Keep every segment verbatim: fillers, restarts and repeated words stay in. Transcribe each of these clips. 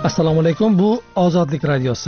Assalomu alaykum, bu Ozodlik radiosi.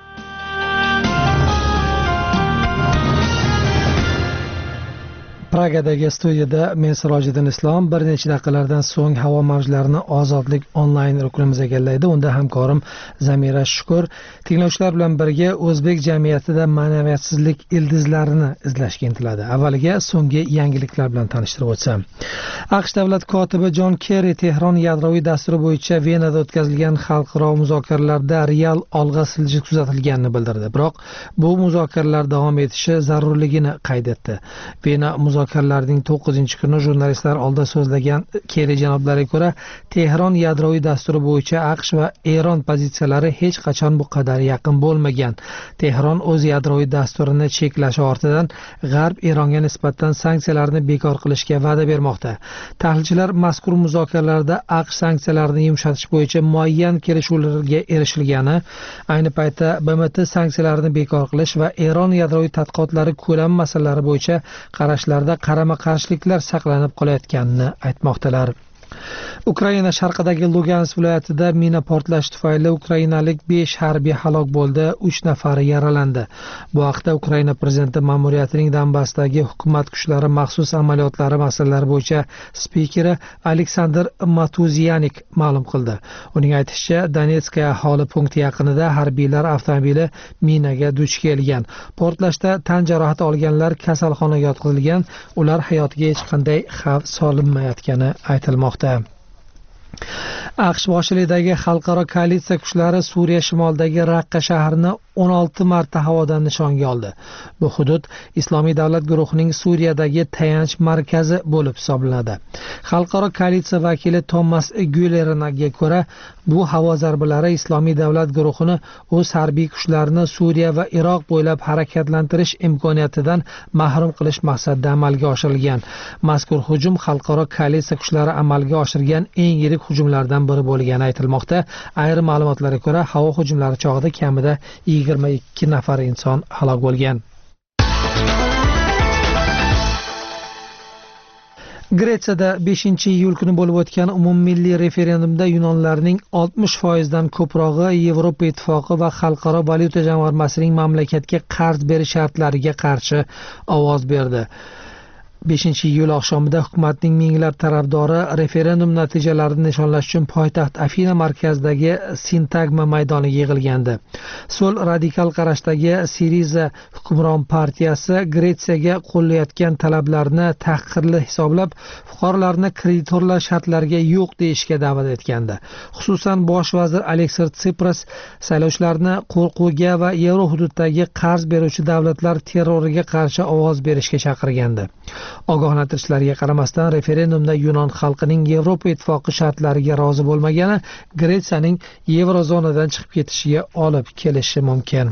Pragadagi studiyada men Sirojiddin Islom bir necha daqiqalardan so'ng havo mavjlarini Ozodlik onlayn ruknimiz egallaydi. Unda hamkorim Zamira Shukur tinglovchilar bilan birga o'zbek jamiyatida ma'naviyatsizlik ildizlarini izlashga intiladi. Avvaliga so'nggi yangiliklar bilan tanishtirib o'tsam. AQSh davlat kotibi Jon Kerri Tehron yadroviy dasturi bo'yicha Venada o'tkazilgan xalqaro muzokaralarda real olg'a siljish kuzatilganini bildirdi. Biroq bu muzokaralar davom etishi zarurligini qayd etdi. Vena muzokaralarning to'qqizinchi kuni jurnalistlar oldida so'zlagan Kerri janoblariga ko'ra, Tehron yadroviy dasturi bo'yicha AQSh va Eron pozitsiyalari hech qachon bu qadar yaqin bo'lmagan. Tehron o'z yadroviy dasturini cheklashi ortidan G'arb Eronga nisbatan sanksiyalarni bekor qilishga va'da bermoqda. Tahlilchilar mazkur muzokaralarda AQSh sanksiyalarini yumshatish bo'yicha muayyan kelishuvlarga erishilgani, ayni paytda B M T sanksiyalarini bekor qilish va Eron yadroviy tadqiqotlari ko'lami masalalari bo'yicha qarashlarda qarama-qarshiliklar saqlanib qolayotganini aytmoqdalar. Ukraina sharqidagi Lugansk viloyatida mina portlashi tufayli ukrainalik besh harbiy halok bo'ldi, uch nafari yaralandi. Bu haqda Ukraina prezidenti ma'muriyatining Donbassdagi hukumat kuchlari maxsus amaliyotlari masalalari bo'yicha spikeri Aleksandr Matuzyanik ma'lum qildi. Uning aytishicha, Donetskaya aholi punkti yaqinida harbiylar avtomobili minaga duch kelgan. Portlashda tan jarohati olganlar kasalxonaga yotqizilgan, ular hayotiga hech qanday xavf solinmayotgani aytilmoqda. AQSh boshchiligidagi xalqaro koalitsiya kuchlari Suriya shimolidagi Raqqa shahrini o'n olti marta havodan nishonga oldi. Bu hudud Islomiy davlat guruhining Suriyadagi tayanch markazi bo'lib hisoblanadi. Xalqaro koalitsiya vakili Thomas Güllernaga ko'ra, bu havo zarbalari Islomiy davlat guruhini o'z harbiy kuchlarini Suriya va Iroq bo'ylab harakatlantirish imkoniyatidan mahrum qilish maqsadida amalga oshirilgan. Mazkur hujum xalqaro koalitsiya kuchlari amalga oshirgan eng yirik hujumlardan biri bo'lgani aytilmoqda. Ayrim ma'lumotlarga ko'ra, havo hujumlari chog'ida kamida yigirma ikki nafar inson halok bo'lgan. Gretsiyada beshinchi iyul kuni bo'lib o'tgan umummilliy referendumda yunonlarning oltmish foizdan ko'prog'i Yevropa Ittifoqi va Xalqaro valyuta jamg'armasining mamlakatga qarz berish shartlariga qarshi ovoz berdi. beshinchi iyul oqshomida hukumatning minglab tarafdori referendum natijalarini nishonlash uchun poytaxt Afina markazidagi Sintagma maydoniga yig'ilgandi. So'l radikal qarashdagi Siriza hukmron partiyasi Gretsiyaga qo'llayotgan talablarni tahqirli hisoblab, fuqarolarni kreditorlar shartlariga yo'q deyishga da'vat etgandi. Xususan, bosh vazir Aleksis Tsipras saylovchilarni qo'rquvga va yevro hududdagi qarz beruvchi davlatlar terroriga qarshi ovoz berishga chaqirgandi. Ogohlantirishlarga qaramasdan referendumda Yunon xalqining Yevropa Ittifoqi shartlariga rozi bo'lmagani Gretsiyaning yevrozonadan chiqib ketishiga olib kelishi mumkin.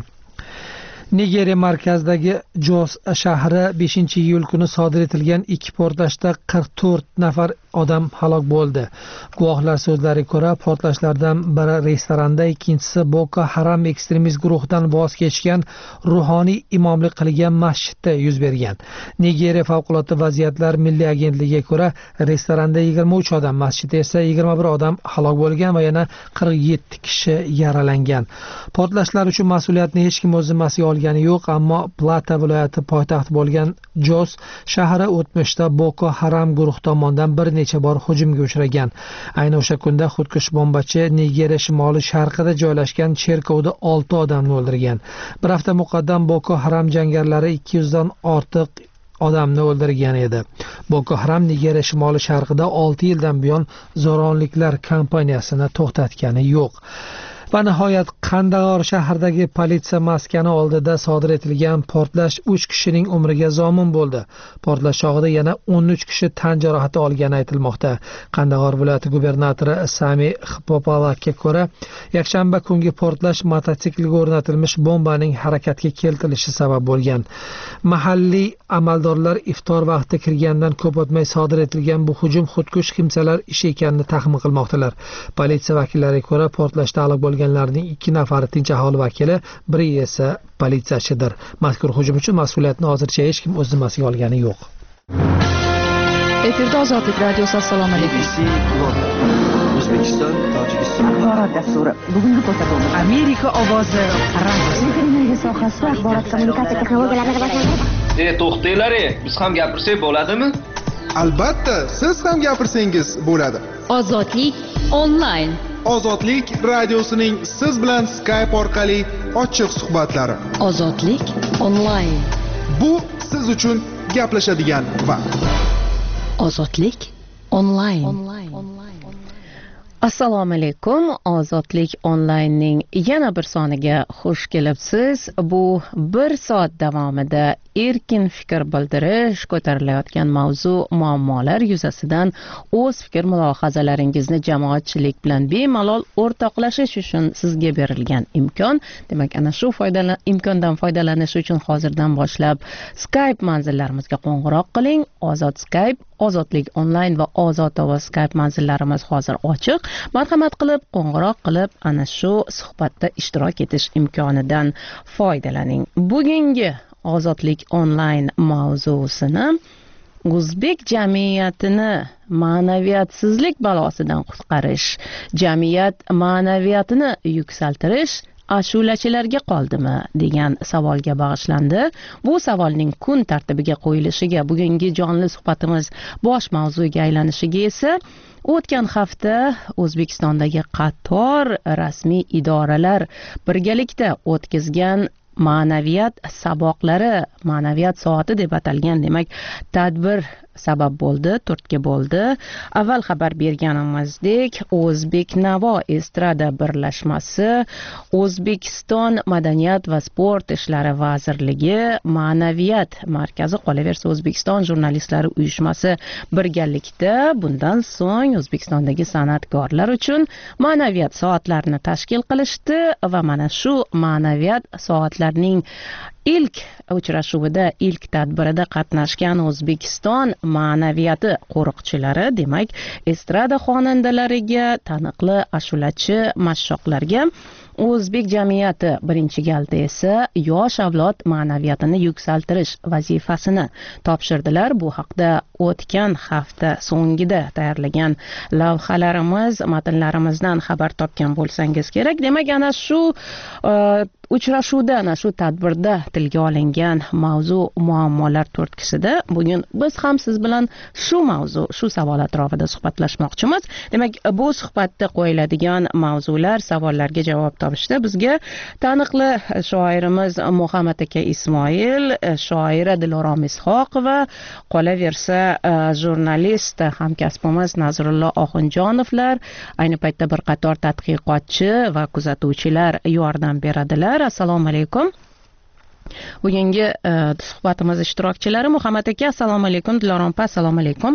Nigeriya markazidagi Jos shahri beshinchi iyul kuni sodir etilgan ikki portlashda qirq to'rt nafar odam halok bo'ldi. Guvohlar so'zlariga ko'ra, portlashlardan biri restoranda, ikkinchisi Boko Haram ekstremist guruhidan voz kechgan ruhoniy imomlik qilgan masjidda yuz bergan. Nigeriya favqulodda vaziyatlar milliy agentligiga ko'ra, restoranda yigirma uch odam, masjidda esa yigirma bir odam halok bo'lgan va yana qirq yetti kishi yaralangan. Portlashlar uchun mas'uliyatni hech kim o'z zimmasiga olgani yo'q, ammo Plata viloyati poytaxti bo'lgan Jos shahri o'tmishda Boko Haram guruhi tomonidan bir necha bor hujumga uchragan. Ayni o'sha kunda xudkush bombachi Nigeriya shimoli sharqida joylashgan cherkovda olti odamni o'ldirgan. Bir hafta muqaddam Boko Haram jangarilari ikki yuz dan ortiq odamni o'ldirgan edi. Boko Haram Nigeriya shimoli sharqida olti yildan buyon zo'ravonliklar kampaniyasini to'xtatgani yo'q. Va nihoyat Qandag'or shahridagi politsiya maskani oldida sodir etilgan portlash uch kishining umriga zomin bo'ldi. Portlash chog'ida yana o'n uch kishi tan jarohati olgani aytilmoqda. Qandag'or viloyati gubernatori Sami Xpopalakka ko'ra, yakshanba kungi portlash mototsiklga o'rnatilmish bombaning harakatga keltirilishi sabab bo'lgan. Mahalliy amaldorlar iftor vaqti kirgandan ko'p o'tmay sodir etilgan bu hujum xudkush kimsalar ishi ekanini taxmin qilmoqdalar. Politsiya vakillariga ko'ra, portlashda halok bo'lganlarning ikki nafari tinch aholi vakili, biri esa politsiyachidir. Mazkur hujum uchun mas'uliyatni hozircha hech kim o'z zimmasiga olgani yo'q. Efirda Ozodlik radiosi. Assalomu alaykum. O'zbekiston, Tojikiston. Axborot dasturi. Bugungi ko'rsatuvimiz Amerika ovozi radiosi. Televiziya sohasida axborot kommunikatsiya texnologiyalari rivojlanadi. E, to'xtanglar, biz ham gapirsak bo'ladimi? Albatta, siz ham gapirsangiz bo'ladi. Ozodlik onlayn. Ozodlik radiosining siz bilan Skype orqali ochiq suhbatlari. Ozodlik onlayn. Bu siz uchun gaplashadigan vaqt. Ozodlik onlayn. Assalomu alaykum. Ozodlik onlaynning yana bir soniga xush kelibsiz. Bu bir soat davomida erkin fikr bildirish, ko'tarilayotgan mavzu, muammolar yuzasidan o'z fikr mulohazalaringizni jamoatchilik bilan bemalol o'rtoqlashish uchun sizga berilgan imkon. Demak, ana shu foydalan imkondan foydalanish uchun hozirdan boshlab Skype manzillarimizga qo'ng'iroq qiling. Ozod Skype, Ozodlik onlayn va Ozod ovoz Skype manzillarimiz hozir ochiq. Marhamat qilib qo'ng'iroq qilib ana shu suhbatda ishtirok etish imkonidan foydalaning. Bugungi Ozodlik onlayn mavzusini o'zbek jamiyatini ma'naviyatsizlik balosidan qutqarish, jamiyat ma'naviyatini yuksaltirish ashulachilarga qoldimi degan savolga bag'ishlandi. Bu savolning kun tartibiga qo'yilishiga, bugungi jonli suhbatimiz bosh mavzuga aylanishiga esa o'tgan hafta O'zbekistondagi qator rasmiy idoralar birgalikda o'tkazgan ma'naviyat saboqlari, ma'naviyat soati deb atalgan, demak, tadbir sabab bo'ldi, turtki bo'ldi. Avval xabar berganimizdek, O'zbek Navo estrada birlashmasi, O'zbekiston Madaniyat va sport ishlari vazirligi, Ma'naviyat markazi, qolaversa O'zbekiston jurnalistlari uyushmasi birgalikda bundan so'ng O'zbekistondagi san'atkorlar uchun ma'naviyat soatlarini tashkil qilishdi va mana shu ma'naviyat soatlarining ilk uchrashuvida, ilk tadbirida qatnashgan O'zbekiston ma'naviyati qo'riqchilari, demak, estrada xonandalariga, taniqli ashulachi mashshoqlarga o'zbek jamiyati birinchi galda esa yosh avlod ma'naviyatini yuksaltirish vazifasini topshirdilar. Bu haqda o'tgan hafta so'ngida tayyorlagan lavhalarimiz, matnlarimizdan xabar topgan bo'lsangiz kerak. Demak, ana shu uh, uchrashuvda, ana shu tadbirda tilga olingan mavzu, muammolar to'rtkisida bugun biz ham siz bilan shu mavzu, shu savol atrofida suhbatlashmoqchimiz. Demak, bu suhbatda qo'yiladigan mavzular, savollarga javob topishda bizga taniqli shoirimiz Muhammad aka Ismoil, shoira Dilorom Ishoqova, qolaversa jurnalist hamkasbimiz Nazrullo Oxunjonovlar, ayni paytda bir qator tadqiqotchi va kuzatuvchilar yordam beradilar. Assalomu alaykum. Bugungi uh, suhbatimiz ishtirokchilari Muhammad aka, assalomu alaykum. Dilorom opa, assalomu alaykum.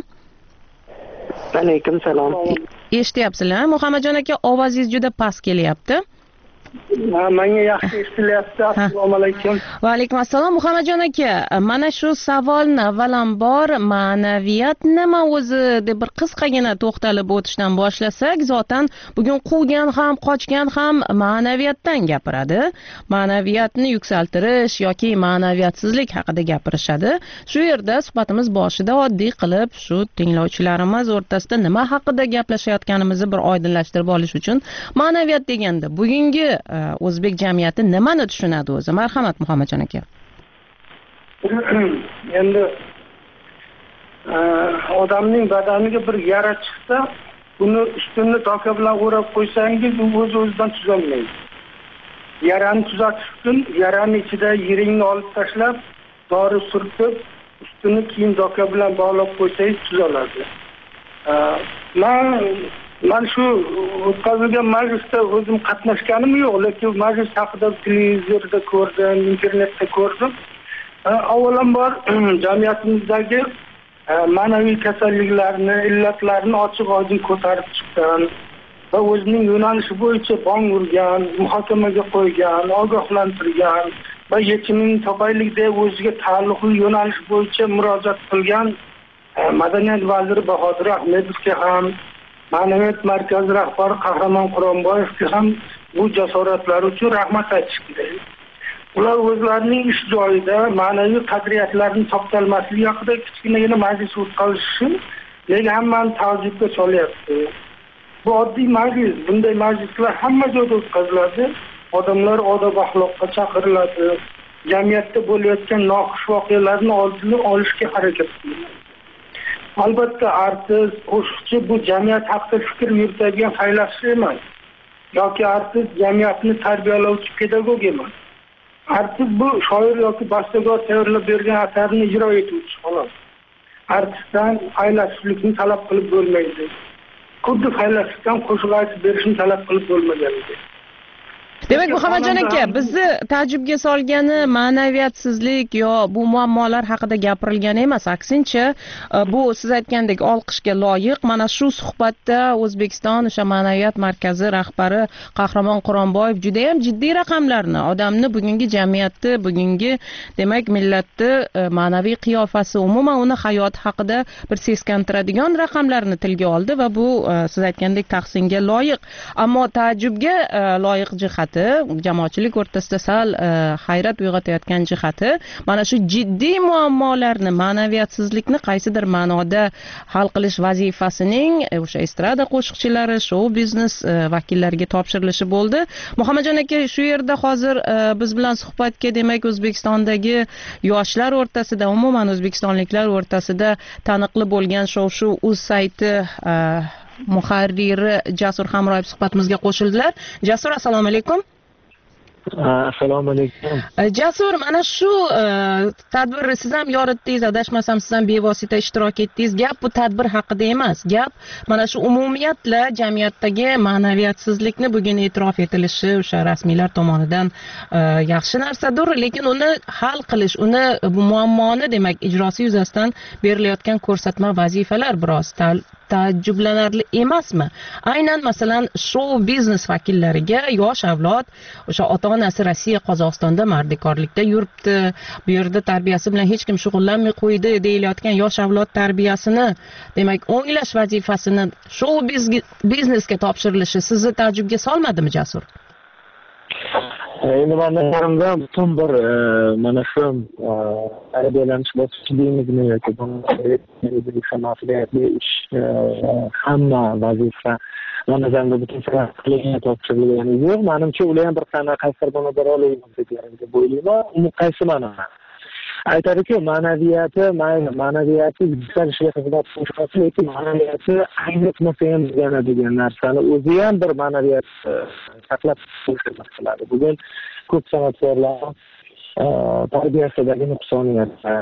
Alaykum salom. Eshityapsizlar? Muhammadjon aka, ovozingiz juda past kelyapti. Menga yaxshi eshitilyapti. Assalomu alaykum. Va alaykum assalom. Muhammadjon aka, mana shu savolni avvalambor ma'naviyat nima o'zi deb bir qisqagina to'xtalib o'tishdan boshlasak, zotan bugun quvgan ham, qochgan ham ma'naviyatdan gapiradi. Ma'naviyatni yuksaltirish yoki ma'naviyatsizlik haqida gapirishadi. Shu yerda suhbatimiz boshida oddiy qilib shu tinglovchilarimiz o'rtasida nima haqida gaplashayotganimizni bir oydinlashtirib olish uchun ma'naviyat deganda bugungi o'zbek jamiyati nimani tushunadi o'zi? Marhamat Muhammadjon aka. Endi odamning badaniga bir yara chiqsa, uni ustunni doka bilan o'rab qo'ysangiz, u o'z-o'zidan tuzalmaydi. Yarani tuzatish uchun yarani ichida yiringni olib tashlab, dori surtib, ustuni keyin doka bilan bog'lab qo'ysangiz tuzaladi. Men Men shu o'tkazilgan majlisda o'zim qatnashganim yo'q, lekin majlis haqida televizorda ko'rdim, internetda ko'rdim. Avvalambor jamiyatimizdagi ma'naviy kasalliklarni, illatlarni ochiq-oydin ko'tarib chiqqan va o'zining yo'nalishi bo'yicha bong urgan, muhokamaga qo'ygan, ogohlantirgan va yechimini topaylik deb o'ziga taalluqli yo'nalish bo'yicha murojaat qilgan Madaniyat vaziri Bahodir Ahmedovga ham, Ma'naviyat markazi rahbari Qahramon Quronboyevga ham bu jasoratlari uchun rahmat aytish kerak. Ular o'zlarining ish joyida ma'naviy qadriyatlarni toptalmasligi haqida kichkinagina majlis o'tkazishi nega hammani taajjubga solyapti. bu oddiy majlis, bunday majlislar hamma joyda o'tkaziladi. Odamlar odob axloqqa chaqiriladi. Jamiyatda bo'layotgan noxush voqealarni oldini olishga harakat qiladi. Albatta artist, qo'shiqchi bu jamiyat haqida fikr yuritadigan faylasuf emas. Yoki artist jamiyatni tarbiyalovchi pedagog emas. Artist bu shoir yoki bastakor tayyorlab bergan asarni ijro etuvchi xolos. Artistdan faylasuflikni talab qilib bo'lmaydi. Xuddi faylasufdan qo'shiq aytib berishni talab qilib bo'lmaganidek. Demak, Muhammadjon aka, bizni taajjubga solgani ma'naviyatsizlik yo bu muammolar haqida gapirilgani emas, aksincha bu siz aytgandek olqishga loyiq. Mana shu suhbatda O'zbekiston o'sha ma'naviyat markazi rahbari Qahramon Quronboyev juda ham jiddiy raqamlarni, odamni bugungi jamiyatni, bugungi demak millatni ma'naviy qiyofasi, umuman uni hayoti haqida bir seskantiradigan raqamlarni tilga oldi va bu siz aytgandek tahsinga loyiq. Ammo taajjubga loyiq jihati, jamoatchilik o'rtasida sal hayrat uyg'otayotgan jihati mana shu jiddiy muammolarni, ma'naviyatsizlikni qaysidir ma'noda hal qilish vazifasining o'sha estrada qo'shiqchilari, shou biznes vakillariga topshirilishi bo'ldi. Muhammadjon aka, shu yerda hozir biz bilan suhbatga demak O'zbekistondagi yoshlar o'rtasida, umuman o'zbekistonliklar o'rtasida taniqli bo'lgan shov-shu uz sayti muharriri Jasur Hamroyev suhbatimizga qo'shildilar. Jasur, assalomu alaykum. Assalomu alaykum. Jasur, mana shu tadbirni siz ham yoritdingiz, adashmasam siz ham bevosita ishtirok etdingiz. Gap bu tadbir haqida emas. Gap mana shu umumiyatla jamiyatdagi ma'naviyatsizlikni bugun e'tirof etilishi o'sha rasmiylar tomonidan yaxshi narsadir, lekin uni hal qilish, uni bu muammoni demak ijrosi yuzasidan berilayotgan ko'rsatma vazifalar biroz taajjublanarli emasmi? Aynan masalan shou biznes vakillariga yosh avlod, o'sha ota-onasi Rossiya, Qozog'istonda mardikorlikda yuribdi, bu yerda tarbiyasi bilan hech kim shug'ullanmay qo'ydi deyilayotgan yosh avlod tarbiyasini, demak o'nglash vazifasini shou biznesga topshirilishi sizni taajjubga solmadimi, Jasur? Endi men nazarimda butun bir mana shu tarbiyalanish bosqichi deymizmi yoki bu mas'uliyatli ish, hamma vazifa men nazarimda butun qilgan topshirilgani yo'q. Menimcha ular ham bir qanaqasidir buni bir olaymiz deb o'ylayman. Uni qaysi ma'noda aytadiki, ma'naviyati, mayli ma'naviyati yuksalishga xizmat qilishmoqchi, lekin ma'naviyati aynitmasa ham bizga degan narsani o'zi ham bir ma'naviyat saqlab qolishga qiladi. Bugun ko'p san'atkorlar tarbiyasidagi nuqsoniyatlar,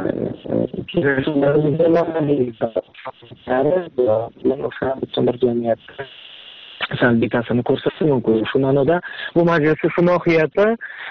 butun bir jamiyatda salbiy ta'sirini ko'rsatishi mumkin. Shu ma'noda bu majlisning shu mohiyati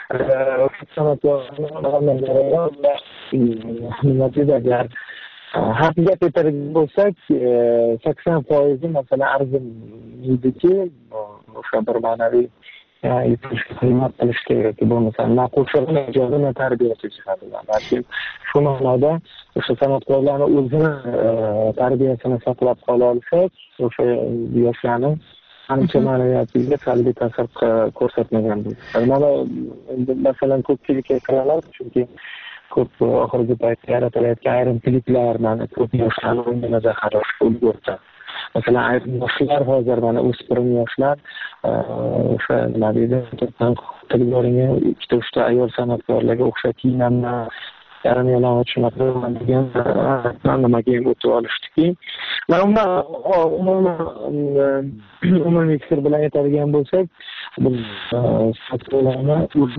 san'atkorlar haqiga ko'tarib bo'lsak, sakson foiz masalan arzimaydiki, o'sha bir ma'naviy xizmat qilish kerak bo'lmasa, na qo'shig'ini ijodi, na tarbiyasi chiqadilar. Balki shu ma'noda o'sha san'atkorlarning o'zini tarbiyasini saqlab qola olsak, o'sha yoshlarni ancha ma'naviyatiga salbiy ta'sir ko'rsatmagan bo'ladi. Mana masalan ko'pchilikka kiralar, chunki ko'p oxirgi paytda yaratilayotgan ayrim kliplar mana ko'p yoshlarni o'yinida qarashga ulgurdi. Masalan, ayrim yoshlar hozir mana o'spirim yoshlar o'sha nima deydi, tilboringga ikkita uchta ayol san'atkorlarga o'xshab kiyinamman, yarim yalang'och shunaqa degan nimaga ham o'tib olishdiki, mana umuman umumiy fikr bilan aytadigan bo'lsak, biz san'atkorlarni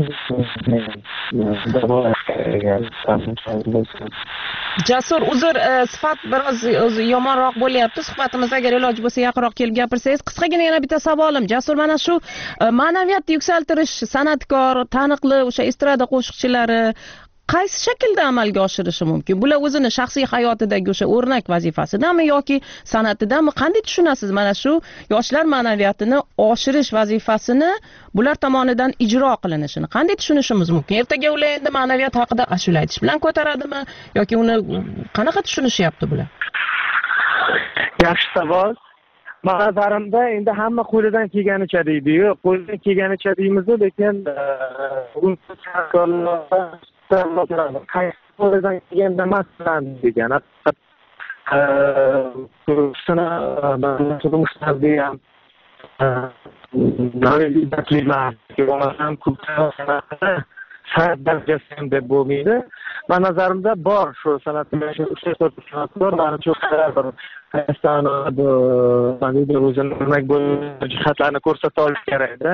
Jasur, uzr, sifat biroz yomonroq bo'lyapti. Suhbatimiz agar iloji bo'lsa yaqinroq kelib gapirsangiz. Qisqagina yana bitta savolim. Jasur, mana shu ma'naviyatni yuksaltirish san'atkor, taniqli o'sha estrada qo'shiqchilari qaysi shaklda amalga oshirishi mumkin? Bular o'zini shaxsiy hayotidagi o'sha o'rnak vazifasidami yoki san'atidami? Qanday tushunasiz mana shu yoshlar ma'naviyatini oshirish vazifasini bular tomonidan ijro qilinishini qanday tushunishimiz mumkin? Ertaga ular endi ma'naviyat haqida ashula aytish bilan ko'taradimi yoki uni qanaqa tushunishyapti bular? Yaxshi savol. Men nazarimda endi hamma qo'lidan kelganicha deydi-yu, qo'lidan kelganicha deymiz, lekin bu qaysi qo'lidan kelganda emasman degan. Turmushlarni ham ham ko'p san'at darajasi ham deb bo'lmaydi. Men nazarimda bor shu san'atga uchta to'rtta san'at bor. Menimcha bir hayotda bu o'zini o'rnak bo'luvchi jihatlarni ko'rsata olish kerak-da.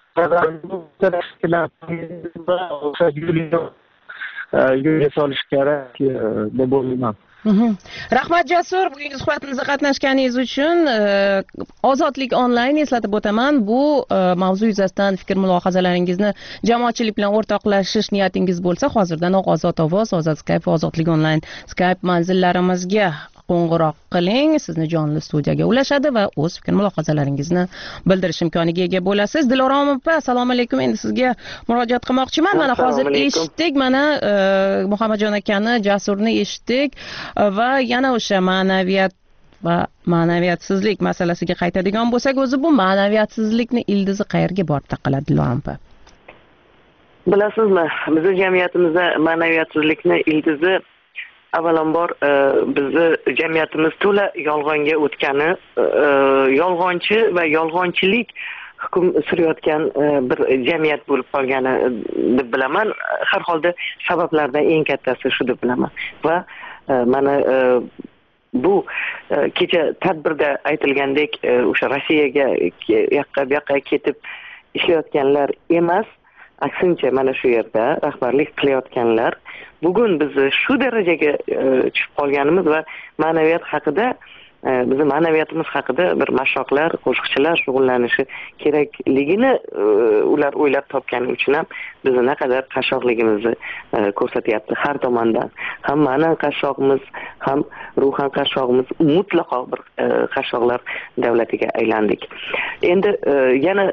Yo'lga solish kerak deb o'ylayman. Rahmat Jasur, bugungi suhbatimizda qatnashganingiz uchun. Ozodlik onlayn, eslatib o'taman, bu mavzu yuzasidan fikr mulohazalaringizni jamoatchilik bilan o'rtoqlashish niyatingiz bo'lsa, hozirdan Ozod ovoz, Ozod Skype va Ozodlik onlayn Skype manzillarimizga qo'ng'iroq qiling, sizni jonli studiyaga ulashadi va o'z fikr mulohazalaringizni bildirish imkoniga ega bo'lasiz. Dilorom opa, assalomu alaykum. Endi sizga murojaat qilmoqchiman. Mana hozir eshitdik, mana Muhammadjon akani, Jasurni eshitdik va yana o'sha ma'naviyat va ma'naviyatsizlik masalasiga qaytadigan bo'lsak, o'zi bu ma'naviyatsizlikni ildizi qayerga borib taqaladi, Dilorom opa? Bilasizmi, bizning jamiyatimizda ma'naviyatsizlikni ildizi avvalambor bizni jamiyatimiz to'la yolg'onga o'tgani, yolg'onchi va yolg'onchilik hukm surayotgan bir jamiyat bo'lib qolgani deb bilaman. Har holda sabablardan eng kattasi shu deb bilaman. Va mana bu kecha tadbirda aytilgandek o'sha Rossiyaga yoqqa bu yoqqa ketib ishlayotganlar emas, aksincha mana shu yerda rahbarlik qilayotganlar bugun biz shu darajaga tushib qolganimiz va ma'naviyat haqida, bizning ma'naviyatimiz haqida bir mashroqlar, qo'shiqchilar shug'ullanishi kerakligini ular o'ylab topgani uchun ham bizni naqadar qashshoqligimizni ko'rsatyapti har tomondan. Ham ma'nan qashshoqmiz, ham ruhan qashshoqmiz, mutlaqo bir qashshoqlar davlatiga aylandik. Endi yana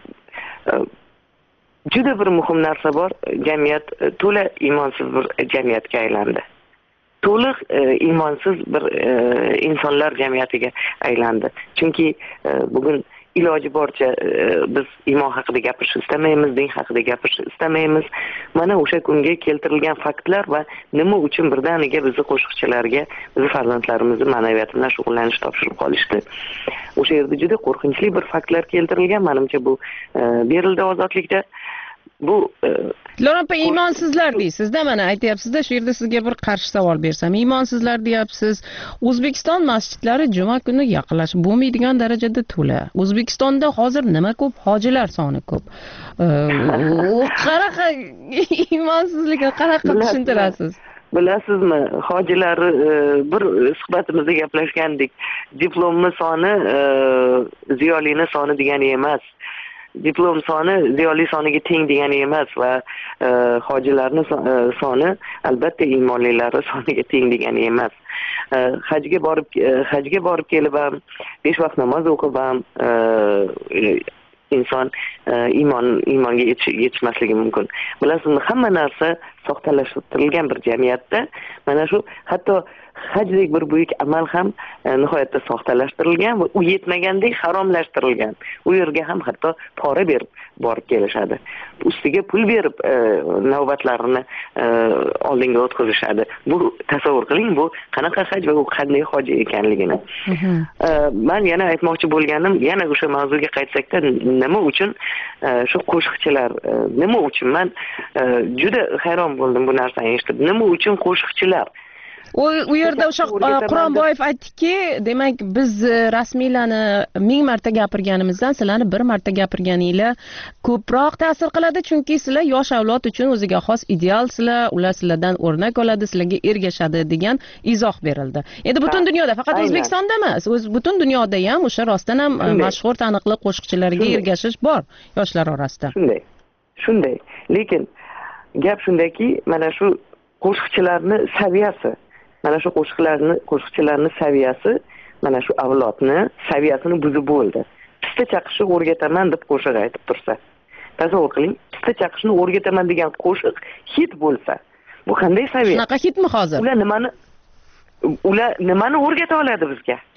juda bir muhim narsa bor. Jamiyat to'la imonsiz bir jamiyatga aylandi. To'liq imonsiz bir insonlar jamiyatiga aylandi. Chunki bugun iloji boricha biz iymon haqida gapirishni istamaymiz, din haqida gapirishni istamaymiz. Mana o'sha kunga keltirilgan faktlar va nima uchun birdaniga bizni qo'shiqchilarga, bizni farzandlarimizni ma'naviyat bilan shug'ullanishni topshirib qolishdi. O'sha yerda juda qo'rqinchli bir faktlar keltirilgan. Menimcha bu berildi ozodlikda. Bu Dilorom opa, iymonsizlar deysizda, mana aytyapsizda, shu yerda sizga bir qarshi savol bersam, iymonsizlar deyapsiz. O'zbekiston masjidlari juma kuni yaqinlashib bo'lmaydigan darajada to'la. O'zbekistonda hozir nima ko'p? Hojilar soni ko'p. Qanaqa iymonsizlikni qanaqa tushuntirasiz? Bilasizmi, hojilar bir suhbatimizda gaplashgandik. Diplomni soni ziyolini soni degani emas. Diplom soni ziyoli soniga teng degani emas va hojilarning soni albatta iymonlilar soniga teng degani emas. Hajga borib hajga borib kelib ham besh vaqt namoz o'qib ham inson iymon iymonga yetishmasligi mumkin. Bilasizmi, hamma narsa soxtalashtirilgan bir jamiyatda mana shu hatto hajlik bir buyuk amal ham nihoyatda soxtalashtirilgan va u yetmagandek haromlashtirilgan. U yerga ham hatto pora berib borib kelishadi. Ustiga pul berib navbatlarini oldinga o'tkazishadi. Bu tasavvur qiling, bu qanaqa haj va u qanday hoji ekanligini. Men yana aytmoqchi bo'lganim, yana o'sha mavzuga qaytsakda, nima uchun shu qo'shiqchilar, nima uchun men juda hayron bo'ldim bu narsani eshitib. Nima uchun qo'shiqchilar? U yerda o'sha Quronboyev aytdiki, demak biz rasmiylarni ming marta gapirganimizdan sizlarni bir marta gapirganinglar ko'proq ta'sir qiladi, chunki sizlar yosh avlod uchun o'ziga xos idealsizlar, ular sizlardan o'rnak oladi, sizlarga ergashadi degan izoh berildi. Endi butun dunyoda, faqat O'zbekistonda emas, o'z butun dunyoda ham o'sha rostdan ham mashhur taniqli qo'shiqchilarga ergashish bor yoshlar orasida. Shunday. Shunday. Lekin gap shundaki, mana shu qo'shiqchilarning saviyasi, mana shu qo'shiqlarni, qo'shiqchilarning saviyasi, mana shu avlodni saviyasini buzib bo'ldi. Pista chaqishni o'rgataman deb qo'shiq aytib tursa. Tasavvur qiling, pista chaqishni o'rgataman degan qo'shiq hit bo'lsa, bu qanday saviya? Shunaqa hitmi hozir? Ular nimani ular nimani o'rgata oladi bizga?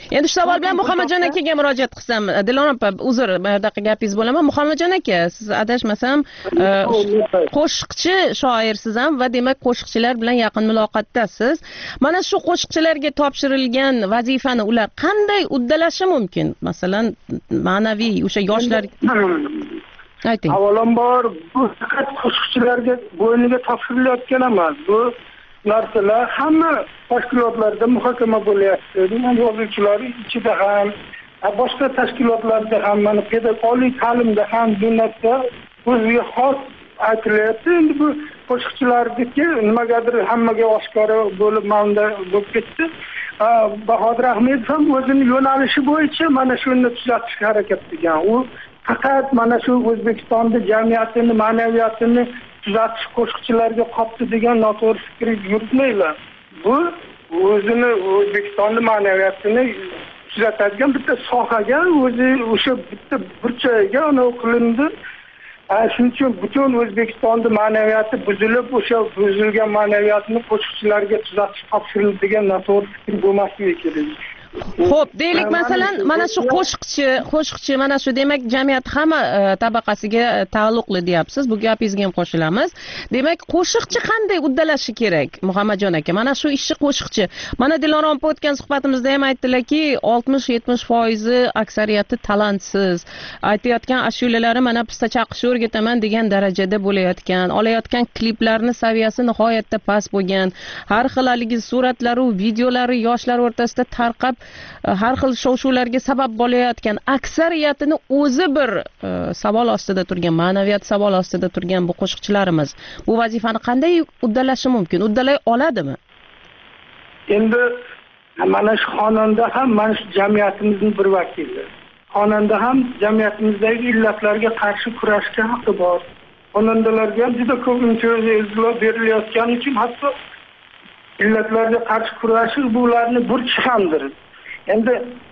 Endi shu savol bilan Muhammadjon akaga murojaat qilsam, Dilorom opa, uzr, bu yerda gapingiz bo'laman. Muhammadjon aka, siz adashmasam, qo'shiqchi shoirsiz ham va demak qo'shiqchilar bilan yaqin muloqotdasiz. Mana shu qo'shiqchilarga topshirilgan vazifani ular qanday uddalashi mumkin? Masalan, ma'naviy o'sha yoshlar ayting. Avvalambor bu faqat qo'shiqchilarga bo'yniga topshirilayotgan emas. Bu narsalar hamma tashkilotlarda muhokama bo'lyapti. Yozuvchilar ichida ham, boshqa tashkilotlarda ham, mana pedagogik ta'limda ham bu narsa o'ziga xos aytilyapti. Endi bu qo'shiqchilarniki nimagadir hammaga oshkora bo'lib manda bo'lib ketdi. Bahodir Ahmedov ham o'zini yo'nalishi bo'yicha mana shuni tuzatishga harakat qilgan. U faqat mana shu O'zbekistonda jamiyatini, ma'naviyatini tuzatish qo'shiqchilarga qopti degan noto'g'ri fikr yuritmaylar. Bu o'zini O'zbekistonning ma'naviyatini tuzatadigan bitta sohaga, o'zi o'sha bitta burchagiga anav qilindi. Shuning uchun butun O'zbekistonning ma'naviyati buzilib, o'sha buzilgan ma'naviyatni qo'shiqchilarga tuzatish topshirildi degan noto'g'ri fikr bo'lmasligi kerak. Xo'p, deylik masalan, mana shu qo'shiqchi, qo'shiqchi mana shu demak jamiyat hamma tabaqasiga taalluqli deyapsiz. Bu gapingizga ham qo'shilamiz. Demak, qo'shiqchi qanday uddalashi kerak, Muhammadjon aka? Mana shu ishchi qo'shiqchi. Mana Dilorom opa o'tgan suhbatimizda ham aytdilarki, oltmish yetmish foiz aksariyati talantsiz. Aytayotgan ashulalari mana pista chaqishni o'rgataman degan darajada bo'layotgan, olayotgan kliplarni saviyasi nihoyatda past bo'lgan. Har xil haligi suratlari, videolari yoshlar o'rtasida tarqab har xil shov-shuvlarga sabab bo'layotgan, aksariyatini o'zi bir e, savol ostida turgan, ma'naviyat savol ostida turgan bu qo'shiqchilarimiz bu vazifani qanday uddalashi mumkin? Uddalay oladimi? Endi mana shu xonanda ham mana shu jamiyatimizning bir vakili. Xonanda ham jamiyatimizdagi illatlarga qarshi kurashga haqqi bor. Xonandalarga ham juda ko'p imtiyozlar berilayotgani uchun hatto illatlarga qarshi kurashish bu ularning burchi hamdir. Endi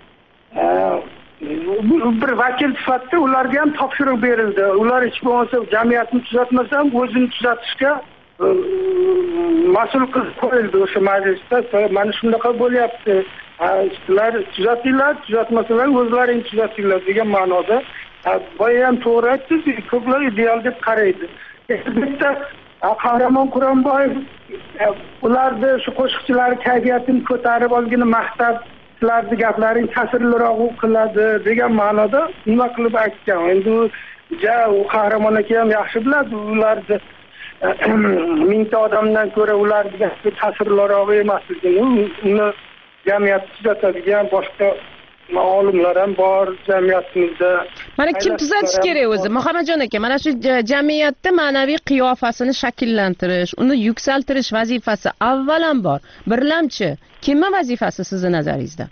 bu bir vakil sifatida ularga ham topshiriq berildi. Ular hech bo'lmasa jamiyatni tuzatmasa ham o'zini tuzatishga mas'ul qilib qo'yildi o'sha majlisda. Mana shunaqa bo'lyapti. Sizlar tuzatinglar, tuzatmasalar o'zlaring tuzatinglar degan ma'noda. Boya ham to'g'ri aytdingiz, ko'plar ideal deb qaraydi. Bitta Qahramon Quronboyev ularni shu qo'shiqchilar kayfiyatini ko'tarib olgani maqtab sizlarning gaplaring ta'sirliroq qiladi degan ma'noda nima qilib aytgan. Endi ja u Qahramon aka ham yaxshi biladi, ularni mingta odamdan ko'ra ularning gapi ta'sirliroq emasligini, uni jamiyat tuzatadigan boshqa olimlar ham bor jamiyatimizda. Mana kim tuzatish kerak o'zi? Muhammadjon aka, mana shu jamiyatda ma'naviy qiyofasini shakllantirish, uni yuksaltirish vazifasi avvalambor birlamchi kimning vazifasi sizning nazaringizda?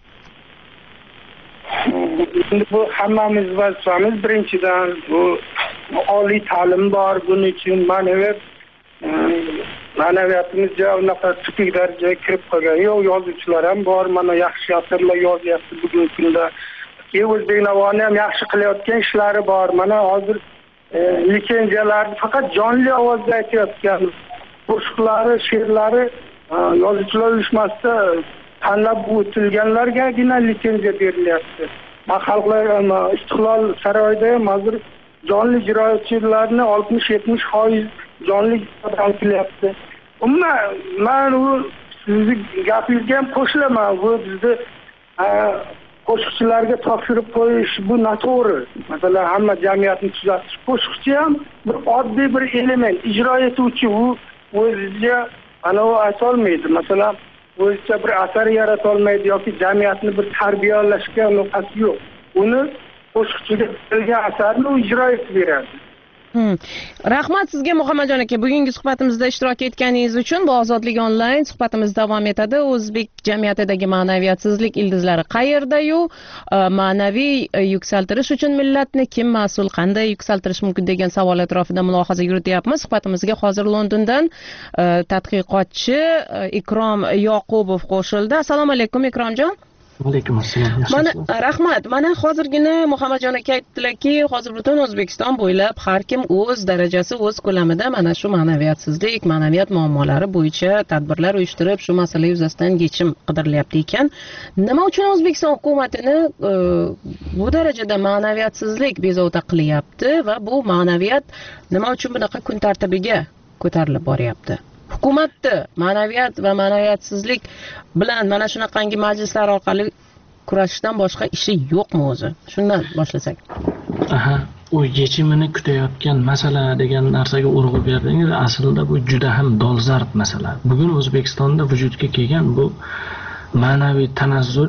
Endi bu hammamiz vazifamiz. Birinchidan bu oliy ta'lim bor, buning uchun ma'naviyat ma'naviyatimizga unaqa tupik darajaga kirib qolgan. Yo'q, yozuvchilar ham bor, mana yaxshi asarlar yozyapti bugungi kunda. O'zbek Navoni ham yaxshi qilayotgan ishlari bor. Mana hozir litsenziyalarni faqat jonli ovozda aytayotgan qo'shiqlari, she'rlari yozuvchilar uyushmasida tanlab o'tilganlargagina litsenziya berilyapti. Xalqlar Istiqlol saroyida ham hozir jonli ijrochilarni oltmish yetmish foiz jonli aytilyapti. Umuman men u sizning gapingizga ham qo'shilaman. Bu bizni qo'shiqchilarga topshirib qo'yish bu noto'g'ri. Masalan, hamma jamiyatni tuzatish. Qo'shiqchi ham bir oddiy bir element, ijro etuvchi, u o'ziga ana u aytolmaydi. Masalan, o'zicha bir asar yarata olmaydi yoki jamiyatni bir tarbiyalashga aloqasi yo'q. Uni qo'shiqchiga berilgan asarni u ijro etib beradi. Hmm. Rahmat sizga Muhammadjon aka, bugungi suhbatimizda ishtirok etganingiz uchun. Bu Ozodlik onlayn suhbatimiz davom etadi. O'zbek jamiyatidagi ma'naviyatsizlik ildizlari qayerda-yu, ma'naviy yuksaltirish uchun millatni kim mas'ul, qanday yuksaltirish mumkin degan savol atrofida mulohaza yurityapmiz. Suhbatimizga hozir Londondan tadqiqotchi Ikrom Yoqubov qo'shildi. Assalomu alaykum Ikromjon. Alaykum assalom. Mana rahmat. Mana hozirgina Muhammadjon aka aytdilarki, hozir butun O'zbekiston bo'ylab har kim o'z darajasi, o'z ko'lamida mana shu ma'naviyatsizlik, ma'naviyat muammolari bo'yicha tadbirlar uyushtirib, shu masala yuzasidan yechim qidirilyapti ekan. Nima uchun O'zbekiston hukumatini bu darajada ma'naviyatsizlik bezovta qilyapti va bu ma'naviyat nima uchun bunaqa kun tartibiga ko'tarilib boryapti? Hukumatni ma'naviyat va ma'naviyatsizlik bilan mana shunaqangi majlislar orqali kurashishdan boshqa ishi yo'qmi o'zi? Shundan boshlasak. Aha, u yechimini kutayotgan masala degan narsaga urg'u berdingiz. Aslida bu juda ham dolzarb masala. Bugun O'zbekistonda vujudga kelgan bu ma'naviy tanazzul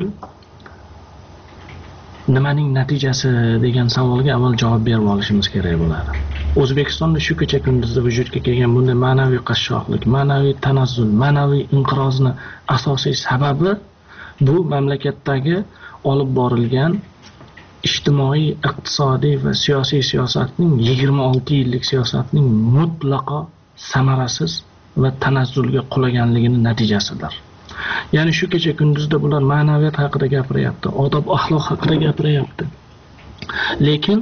nimaning natijasi degan savolga avval javob berib olishimiz kerak bo'ladi. O'zbekistonda shu kecha kunduzda vujudga kelgan bunday ma'naviy qashshoqlik, ma'naviy tanazzul, ma'naviy inqirozni asosiy sababi bu mamlakatdagi olib borilgan ijtimoiy, iqtisodiy va siyosiy siyosatning yigirma olti yillik siyosatning mutlaqo samarasiz va tanazzulga qulaganligining natijasidir. Ya'ni shu kecha kunduzda bular ma'naviyat haqida gapiryapti, odob axloq haqida gapiryapti. Lekin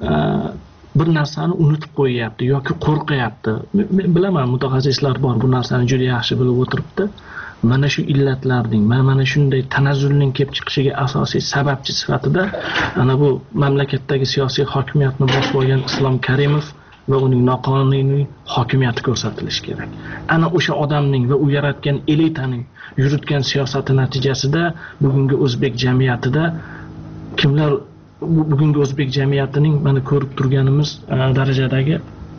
bir narsani unutib qo'yyapti yoki qo'rqyapti. Men bilaman, mutaxassislar bor bu narsani juda yaxshi bilib o'tiribdi. Mana shu illatlarning, mana shunday tanazzulning kelib chiqishiga asosiy sababchi sifatida ana bu mamlakatdagi siyosiy hokimiyatni boshib olgan Islom Karimov va uning noqonuniy hokimiyati ko'rsatilishi kerak. Ana o'sha odamning va u yaratgan elitaning yuritgan siyosati natijasida bugungi o'zbek jamiyatida kimlar bugungi o'zbek jamiyatining mana ko'rib turganimiz darajadagi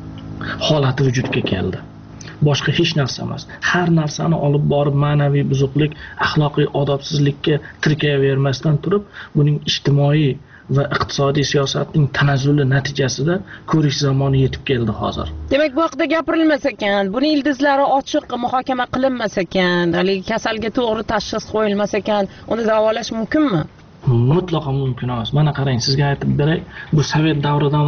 holati vujudga keldi. Boshqa hech narsa emas. Har narsani olib borib ma'naviy buzuqlik, axloqiy odobsizlikka tirkayavermasdan turib, buning ijtimoiy va iqtisodiy siyosatning tanazzuli natijasida ko'rish zamoni yetib keldi hozir. Demak, bu haqda gapirilmas ekan, buni ildizlari ochiq muhokama qilinmas ekan, haligi kasalga to'g'ri tashxis qo'yilmas ekan, uni davolash mumkinmi? Mutlaqo mumkin emas. Mana qarang, sizga aytib beray, bu sovet davridan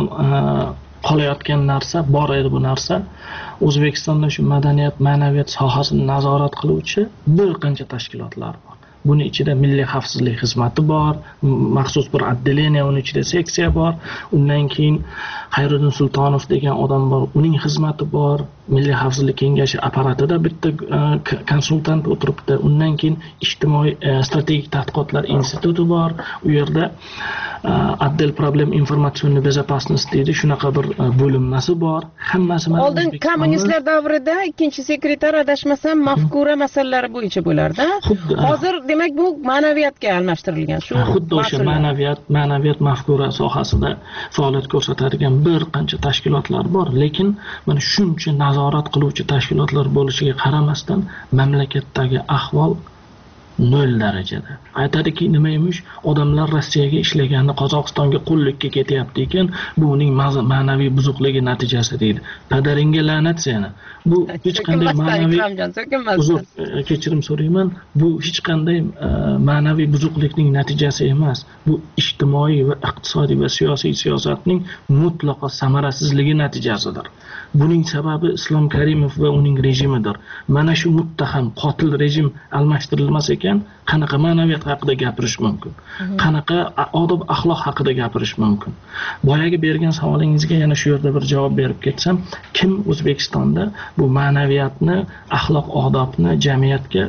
qolayotgan narsa, bor edi bu narsa. O'zbekistonda shu madaniyat, ma'naviyat sohasini nazorat qiluvchi bir qancha tashkilotlar bor. Buning ichida Milliy xavfsizlik xizmati bor, maxsus bir отделение, uning ichida seksiya bor. Undan keyin Xayriddin Sultonov degan odam bor, uning xizmati bor. Milliy xavfsizlik kengashi apparatida bitta konsultant o'tiribdi. Undan keyin ijtimoiy strategik tadqiqotlar instituti bor. U yerda отдел problem informatsion bezopasnost deydi, shunaqa bir bo'linmasi bor. Hammasi mana oldin kommunistlar davrida ikkinchi sekretar adashmasam mafkura masalalari bo'yicha bo'lardi. Hozir demak bu ma'naviyatga almashtirilgan. Shu xuddi o'sha ma'naviyat, ma'naviyat mafkura sohasida faoliyat ko'rsatadigan bir qancha tashkilotlar bor, lekin mana shuncha nazorat qiluvchi tashkilotlar bo'lishiga qaramasdan mamlakatdagi ahvol nol darajada. Aytadiki, nima emish, odamlar Rossiyaga ishlaganda Qozog'istonga qullikka ketyapti ekan, bu uning ma'naviy buzuqligi natijasi deydi. Padaringga la'nat seni. Bu hech qanday ma'naviy uzr, kechirim so'rayman, bu hech qanday ma'naviy buzuqlikning natijasi emas. Bu ijtimoiy va iqtisodiy va siyosiy siyosatning mutlaqo samarasizligi natijasidir. Buning sababi Islom Karimov va uning rejimidir. Mana shu muttaham qotil rejim almashtirilmas ekan, qanaqa ma'naviyat haqida gapirish mumkin? Qanaqa odob axloq haqida gapirish mumkin? Boyaga bergan savolingizga yana shu yerda bir javob berib ketsam, kim O'zbekistonda bu ma'naviyatni, axloq odobni jamiyatga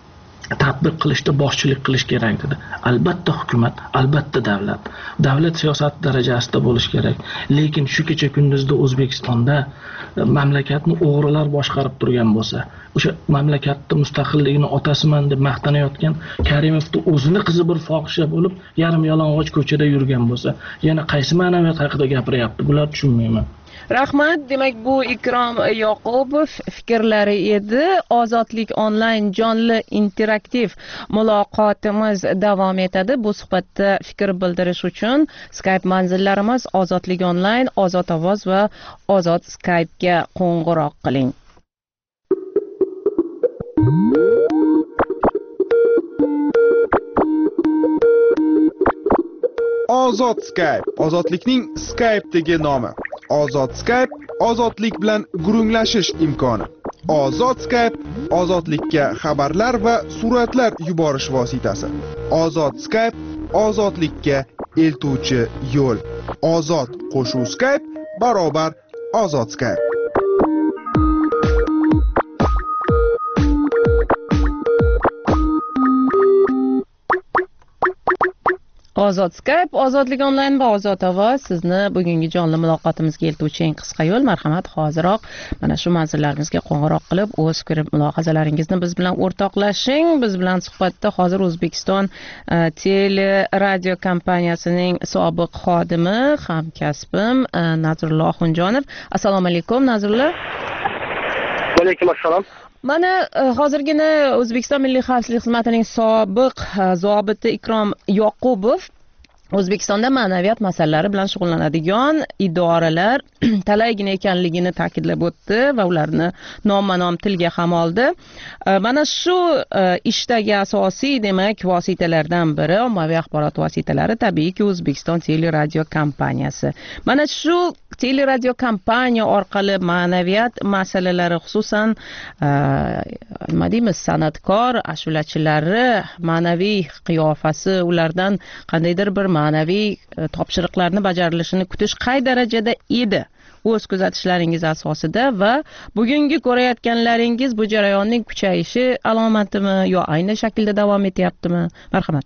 tatbiq qilishda boshchilik qilish kerak dedi. Albatta hukumat, albatta davlat. Davlat siyosat darajasida bo'lish kerak. Lekin shu kecha kunduzda O'zbekistonda mamlakatni o'g'rilar boshqarib turgan bo'lsa, o'sha mamlakatni mustaqilligini otasiman deb maqtanayotgan Karimovning o'zini qizi bir fohisha bo'lib, yarim yalang'och ko'chada yurgan bo'lsa, yana qaysi ma'naviyat haqida gapiryapti? Bular tushunmayman. Rahmat. Demak, bu Ikrom Yoqubov fikrlari edi. Ozodlik onlayn jonli interaktiv muloqotimiz davom etadi. Bu suhbatda fikr bildirish uchun Skype manzillarimiz Ozodlik onlayn, Ozod ovoz va Ozod Skype ga qo'ng'iroq qiling. Ozod Skype, ozodlikning Skype'dagi nomi. Ozod Skype, ozodlik bilan gurunglashish imkoni. Ozod Skype ozodlikka xabarlar va suratlar yuborish vositasi. Ozod Skype ozodlikka eltuvchi yo'l. Ozod qo'shuv Skype barobar ozod Skype. Ozod Skype, ozodlik onlayn va ozod ovoz sizni bugungi jonli muloqotimizga eltuvchi eng qisqa yo'l. Marhamat, hoziroq mana shu manzillarimizga qo'ng'iroq qilib o'z fikr mulohazalaringizni biz bilan o'rtoqlashing. Biz bilan suhbatda hozir O'zbekiston tele radio kompaniyasining sobiq xodimi, hamkasbim Nazrullo Xunjonov. Assalomu alaykum, Nazrullo. Va alaykum assalom. Mana hozirgina O'zbekiston Milliy xavfsizlik xizmatining sobiq zobiti Ikrom Yoqubov O'zbekistonda ma'naviyat masalalari bilan shug'ullanadigan idoralar talaygina ekanligini ta'kidlab o'tdi va ularni nomma-nom tilga ham oldi. Mana shu ishdagi asosiy demak vositalardan biri ommaviy axborot vositalari tabiiyki O'zbekiston teleradio kompaniyasi. Mana shu teleradio kompaniya orqali ma'naviyat masalalari, xususan nima deymiz, san'atkor ashulachilari ma'naviy qiyofasi, ulardan qandaydir bir ma'naviy topshiriqlarni bajarilishini kutish qay darajada edi o'z kuzatishlaringiz asosida va bugungi ko'rayotganlaringiz bu jarayonning kuchayishi alomatimi yo ayni shaklda davom etyaptimi? Marhamat.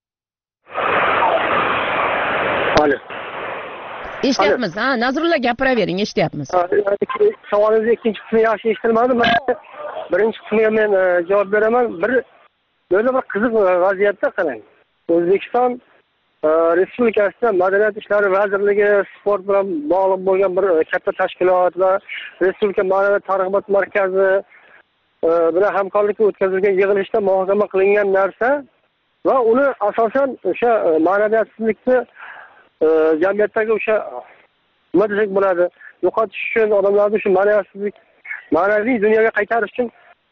Alo. Eshityapmiz. Ha, Nazrullo gapiravering, eshityapmiz. Savolingizni ikkinchi qismi yaxshi eshitilmadi. Birinchi qismiga men javob beraman. Bir böyle bir qiziq vaziyatda qarang. O'zbekiston Respublikasida Madaniyat ishlari vazirligi sport bilan bog'liq bo'lgan bir katta tashkilot va Respublika ma'naviyat targ'ibot markazi bilan hamkorlikda o'tkazilgan yig'ilishda muhokama qilingan narsa va uni asosan o'sha ma'naviyatsizlikni jamiyatdagi o'sha nima desak bo'ladi, yo'qotish uchun, odamlarni shu ma'naviyatsizlik, ma'naviy dunyoga qaytarish uchun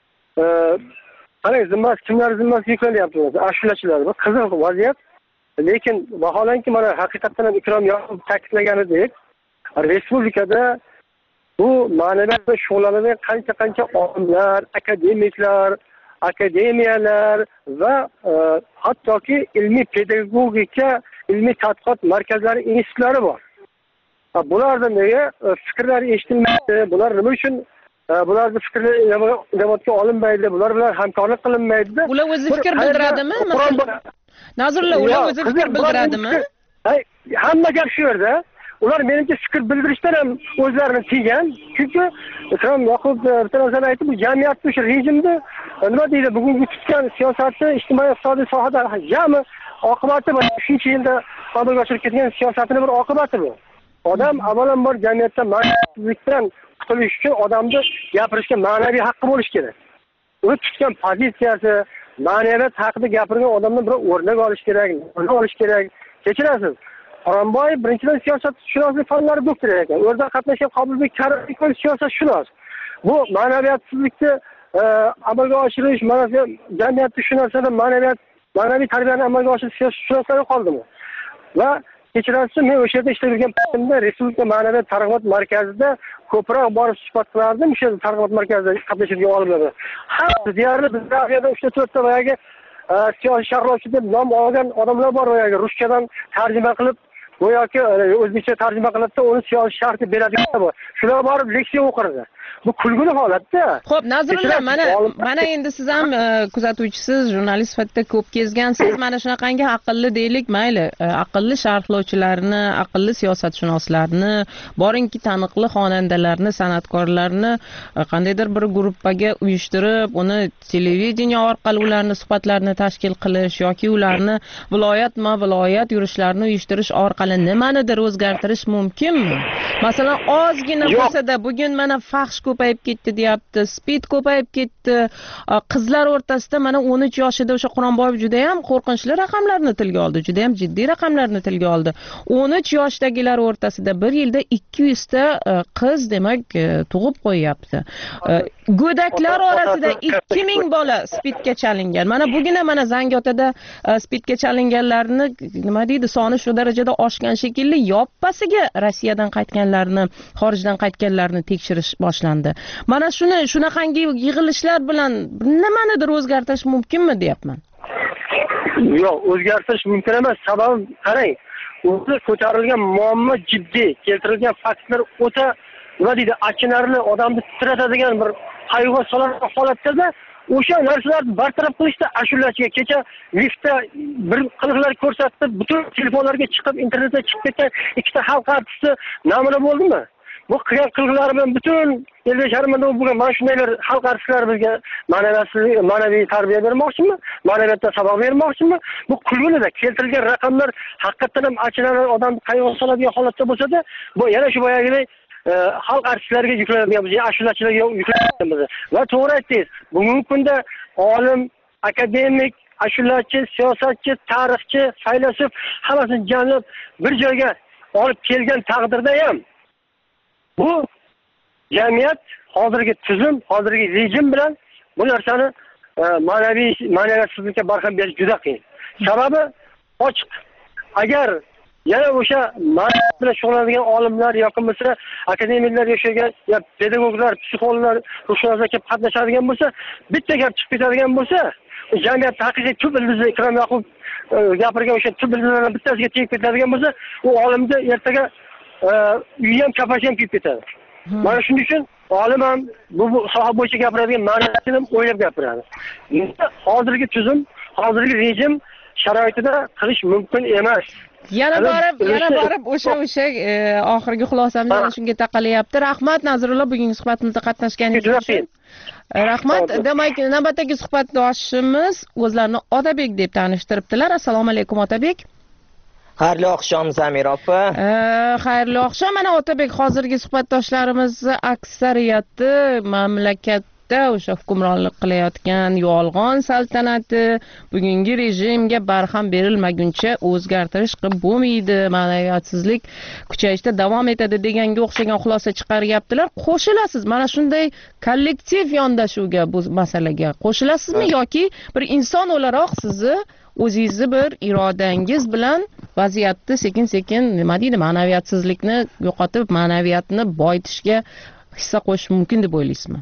qarang, zimmasi kimlar zimmasi yuklanyapti. Ashulachilar. Bu qiziq vaziyat. Lekin vaholanki mana haqiqatan ham Ikrom Yoqubov ta'kidlaganidek, respublikada bu ma'naviyat bilan shug'ullanadigan qancha-qancha olimlar, akademiklar, akademiyalar va hattoki ilmiy pedagogika, ilmiy tadqiqot markazlari, institutlari bor. Bulardan nega fikrlari eshitilmaydi? Bular nima uchun bularning fikrlari inobatga olinmaydi? Bular bilan hamkorlik qilinmaydi? Ular o'zi fikr bildiradimi? Nazrullo, ular o'zi fikr bildiradimi? Hamma gap shu yerda. Ular menimcha fikr bildirishdan ham o'zlarini tiygan. Chunki Ikrom Yoqubov bir narsani aytib, bu jamiyatning o'sha rejimni nima deydi, bugungi tutgan siyosati, ijtimoiy iqtisodiy sohada jami oqibati bu shuncha yilda amalga oshirib ketgan siyosatining bir oqibati bu. Odam avvalambor jamiyatda ma'naviyatdan qutulish uchun odamni gapirishga ma'naviy haqqi bo'lish kerak. Uni tutgan pozitsiyasi, ma'naviyat haqida gapirgan odamdan bir o'rnak olish kerak, o'rnak olish kerak. Kechirasiz. Qoramboyev birinchidan siyosatshunoslik fanlari doktori ekan. O'rda qatnashgan Qobilbek Karimov siyosatshunos. Bu ma'naviyatsizlikni amalga oshirish, mana jamiyatda shu narsada ma'naviyat, ma'naviy tarbiyani amalga oshirish siyosatshunoslari qoldimi? Va kechirasiz, men o'sha yerda ishlab yurgan paytimda Respublika ma'naviyat targ'ibot markazida ko'proq borib suhbat qilardim. O'sha targ'ibot markazida qatnashgan olimlar. Hamma deyarli bizda yerda uch to'rt ta boyagi siyosiy sharhlovchi deb nom olgan odamlar bor, boyagi ruschadan tarjima qilib, go'yoki o'zbekcha tarjima qilibdi, uni siyosiy sharhni beradigan bor. Shular borib leksiya o'qirdi. Bu kulgili holatda. Xo'p, Nazrullo, mana mana endi siz ham kuzatuvchisiz, jurnalist sifatida ko'p kezgansiz. Mana shunaqangi aqlli deylik, mayli, aqlli sharhlovchilarni, aqlli siyosatshunoslarni, boringki taniqli xonandalarni, san'atkorlarni qandaydir bir gruppaga uyushtirib, uni televideniya orqali ularni suhbatlarini tashkil qilish yoki ularni viloyatma-viloyat yurishlarini uyushtirish orqali nimanidir o'zgartirish mumkinmi? Masalan, ozgina bo'lsa-da bugun mana faxsh ko'payib ketdi deyapti, speed ko'payib ketdi. Qizlar o'rtasida mana o'n uch yoshida o'sha Quronboyev juda ham qo'rqinchli raqamlarni tilga oldi, juda ham jiddiy raqamlarni tilga oldi. o'n uch yoshdagilar o'rtasida bir yilda ikki yuz ta qiz demak tug'ib qo'yapti. Go'daklar orasida ikki ming bola speedga chalingan. Mana bugina mana Zangiotada speedga chalinganlarni nima deydi, soni shu darajada oshgan shekilli, yoppasiga Rossiyadan qaytganlarni, xorijdan qaytganlarni tekshirish boshlandi. boshlandi. Mana shuni shunaqangi yig'ilishlar bilan nimanidir o'zgartirish mumkinmi deyapman. Yo'q, o'zgartirish mumkin emas. Sababi qarang, o'zi ko'tarilgan muammo jiddiy, keltirilgan faktlar o'ta nima deydi, achinarli, odamni titratadigan bir qayg'u soladigan holatda o'sha narsalarni bartaraf qilishda ashulachiga kecha liftda bir qiliqlar ko'rsatdi, butun telefonlarga chiqib, internetga chiqib ketgan ikkita xalq artisti namuna bo'ldimi? Bu qilgan qiliqlari bilan butun elga sharmanda bo'lgan mana shundaylar xalq artistlari bizga ma'naviy ma'naviy tarbiya bermoqchimi? Ma'naviyatda saboq bermoqchimi? Bu kulgilida keltirilgan raqamlar haqiqatan ham achinarli, odam qayg'u soladigan holatda bo'lsa-da, bu yana shu boyagidek xalq artistlariga yuklanadigan biz, ashulachilarga yuklanadigan. Va to'g'ri aytdingiz. Bugungi kunda olim, akademik, ashulachi, siyosatchi, tarixchi, faylasuf hammasini jamlab bir joyga olib kelgan taqdirda ham bu jamiyat hozirgi tuzum, hozirgi rejim bilan bu narsani ma'naviy ma'naviyatsizlikka barham berish juda qiyin. Sababi ochiq. Agar yana o'sha ma'naviyat bilan shug'ullanadigan olimlar yoki bo'lsa akademiklar yashagan, yo pedagoglar, psixologlar, ruhshunoslar kelib qatnashadigan bo'lsa, bitta gap chiqib ketadigan bo'lsa, jamiyatda haqiqiy tub ildizi Ikrom Yaqub gapirgan o'sha tub ildizlardan bittasiga tegib ketadigan bo'lsa, u olimni ertaga uyi ham kapashi ham kuyib ketadi. Mana shuning uchun olim ham bu soha bo'yicha gapiradigan ma'naviyatni ham o'ylab gapiradi. Hozirgi tuzum, hozirgi rejim sharoitida qilish mumkin emas. Yana borib, yana borib o'sha o'sha oxirgi xulosamiz yana shunga taqalyapti. Rahmat Nazrullo bugungi suhbatimizda qatnashganingiz uchun. Rahmat. Demak, navbatdagi suhbatdoshimiz o'zlarini Otabek deb tanishtiribdilar. Assalomu alaykum Otabek. Xayrli oqshom Zamir opa. Xayrli oqshom. Mana Otabek hozirgi suhbatdoshlarimiz aksariyati mamlakatda o'sha hukmronlik qilayotgan yolg'on saltanati bugungi rejimga barham berilmaguncha o'zgartirish qilib bo'lmaydi, ma'naviyatsizlik kuchayishda davom etadi deganga o'xshagan xulosa chiqaryaptilar. Qo'shilasiz mana shunday kollektiv yondashuvga bu masalaga qo'shilasizmi yoki bir inson o'laroq sizni o'zingizni bir irodangiz bilan vaziyatni sekin-sekin nima deydi, ma'naviyatsizlikni yo'qotib, ma'naviyatni boyitishga hissa qo'shish mumkin deb o'ylaysizmi?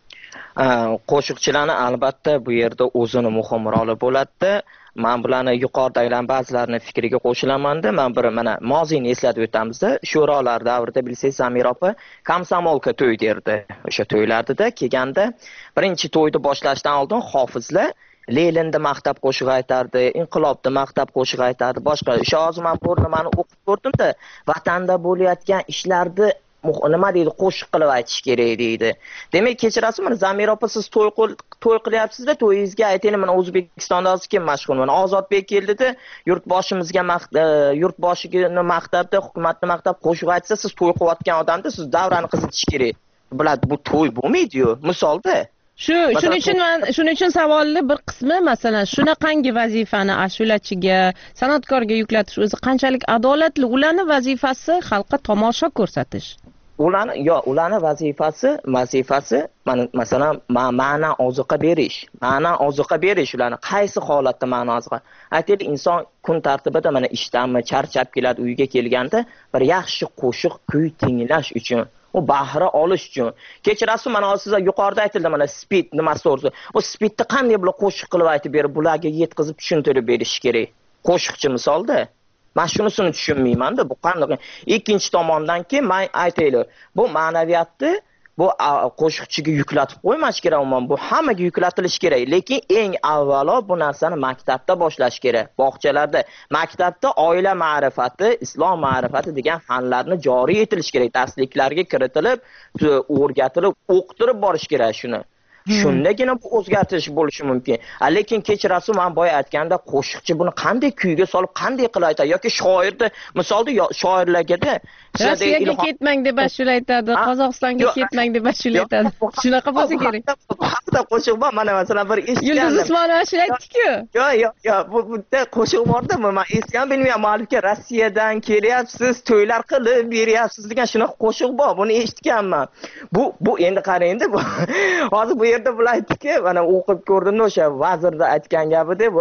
Qo'shiqchilarni albatta bu yerda o'zini muhim roli bo'ladi. Men bularni yuqoridagilar ba'zilarini fikriga qo'shilaman-da. Men bir mana moziyni eslatib o'tamiz-da. Sho'rolar davrida bilsangiz Zamir opa komsomolka to'y derdi. O'sha to'ylarda kelganda birinchi to'yni boshlashdan oldin hofizlar Leninni maqtab qo'shiq aytardi, inqilobni maqtab qo'shiq aytardi, boshqa. O'sha hozir men bo'rnimani o'qib ko'rdim-da, vatanda bo'layotgan ishlarni nima deydi, qo'shiq qilib aytish kerak deydi. Demak, kechirasiz, mana Zamir opa siz to'y to'y qilyapsiz-da, to'yingizga ayting, mana O'zbekistonda hozir kim mashhur? Mana Ozodbek keldida, yurtboshimizga yurtboshini maqtabda, hukumatni maqtab qo'shiq aytsa, siz to'y qilayotgan odamda siz davrani qizitish kerak. Bular bu to'y bo'lmaydi-yu, misolda. Shu shuning uchun men shuning uchun savolni bir qismi masalan shunaqangi vazifani ashulachiga, san'atkorga yuklatish o'zi qanchalik adolatli? Ularning vazifasi xalqqa tomosha ko'rsatish. Ularni yo ularning vazifasi, vazifasi masalan ma'na ozuqa berish. Ma'na ozuqa berish ularni qaysi holatda ma'na ozuqa? Aytaylik, inson kun tartibida mana ishdanmi charchab keladi, uyiga kelganda bir yaxshi qo'shiq kuy tinglash uchun, u bahra olish uchun. Kechirasiz, mana sizlar yuqorida aytildi, mana speed nimasi to'g'risi. Bu speedni qanday bular qo'shiq qilib aytib berib, bularga yetkazib tushuntirib berish kerak. Qo'shiqchi misolda. Men shunisini tushunmayman-da, bu qanday. Ikkinchi tomondanki, men aytaylik, bu ma'naviyatni bu qo'shiqchiga yuklatib qo'ymash kerak, umuman bu hammaga yuklatilishi kerak. Lekin eng avvalo bu narsani maktabda boshlash kerak. Bog'chalarda, maktabda oila ma'rifati, islom ma'rifati degan fanlarni joriy etilishi kerak. Darsliklarga kiritilib, o'rgatilib, o'qitirib borish kerak shuni. Shundagina bu o'zgartirish bo'lishi mumkin. Lekin kechirasiz, men boya aytganda qo'shiqchi buni qanday kuyga solib, qanday qilib aytadi yoki shoirda, misolda shoirlarga Rossiyaga ketmang deb ashula aytadi, Qozog'istonga ketmang deb ashula aytadi. Shunaqa bo'lsa kerak. Haqda qo'shiq bor, mana masalan bir eshitgandim. Yulduz Usmonova ashula aytdi-ku. Yo'q, yo'q, yo'q, bu bitta qo'shiq borda, men eshitgan bilmayman, muallifga Rossiyadan kelyapsiz, to'ylar qilib beryapsiz degan shunaqa qo'shiq bor. Buni eshitganman. Bu bu endi qarang-da, bu hozir bu yerda bular aytdiki, mana o'qib ko'rdimda o'sha vazirda aytgan gapida, bu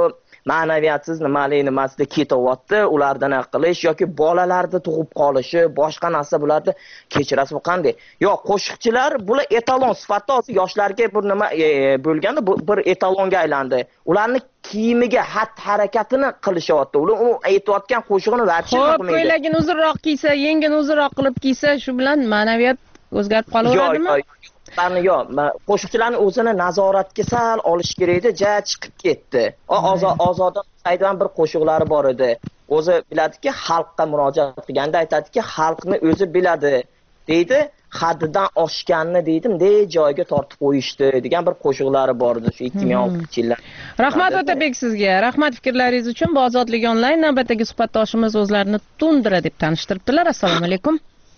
ma'naviyatsiz nimali nimasida ketyapti, ulardan qilish yoki bolalarni tug'ib qolishi, boshqa narsa bularni kechirasiz bu qanday? Yo, qo'shiqchilar bular etalon sifatida hozir yoshlarga bir nima e, bo'lganda bu bir etalonga aylandi. Ularni kiyimiga, xatti-harakatini qilishyapti. Ular u aytayotgan qo'shig'ini vaqti qilmaydi. Xo'p, ko'ylagini uzunroq kiysa, yengini uzunroq qilib kiysa, shu bilan ma'naviyat o'zgarib qolaveradimi? Yo'q, yo'q. Yo'q, qo'shiqchilarning o'zini nazoratga sal olish kerak edi, ja chiqib ketdi. Ozoda saydan bir qo'shiqlari bor edi. O'zi biladiki, xalqqa murojaat qilganda aytadiki, xalqni o'zi biladi, deydi. Haddidan oshganni deydim, de joyga tortib qo'yishdi degan bir qo'shiqlari bor edi shu ikki ming oltinchi yillar. Rahmat Otabek sizga. Rahmat fikrlaringiz uchun. Bu Ozodlik onlayn navbatdagi suhbatdoshimiz o'zlarini Tundra deb tanishtiribdilar. Assalomu alaykum.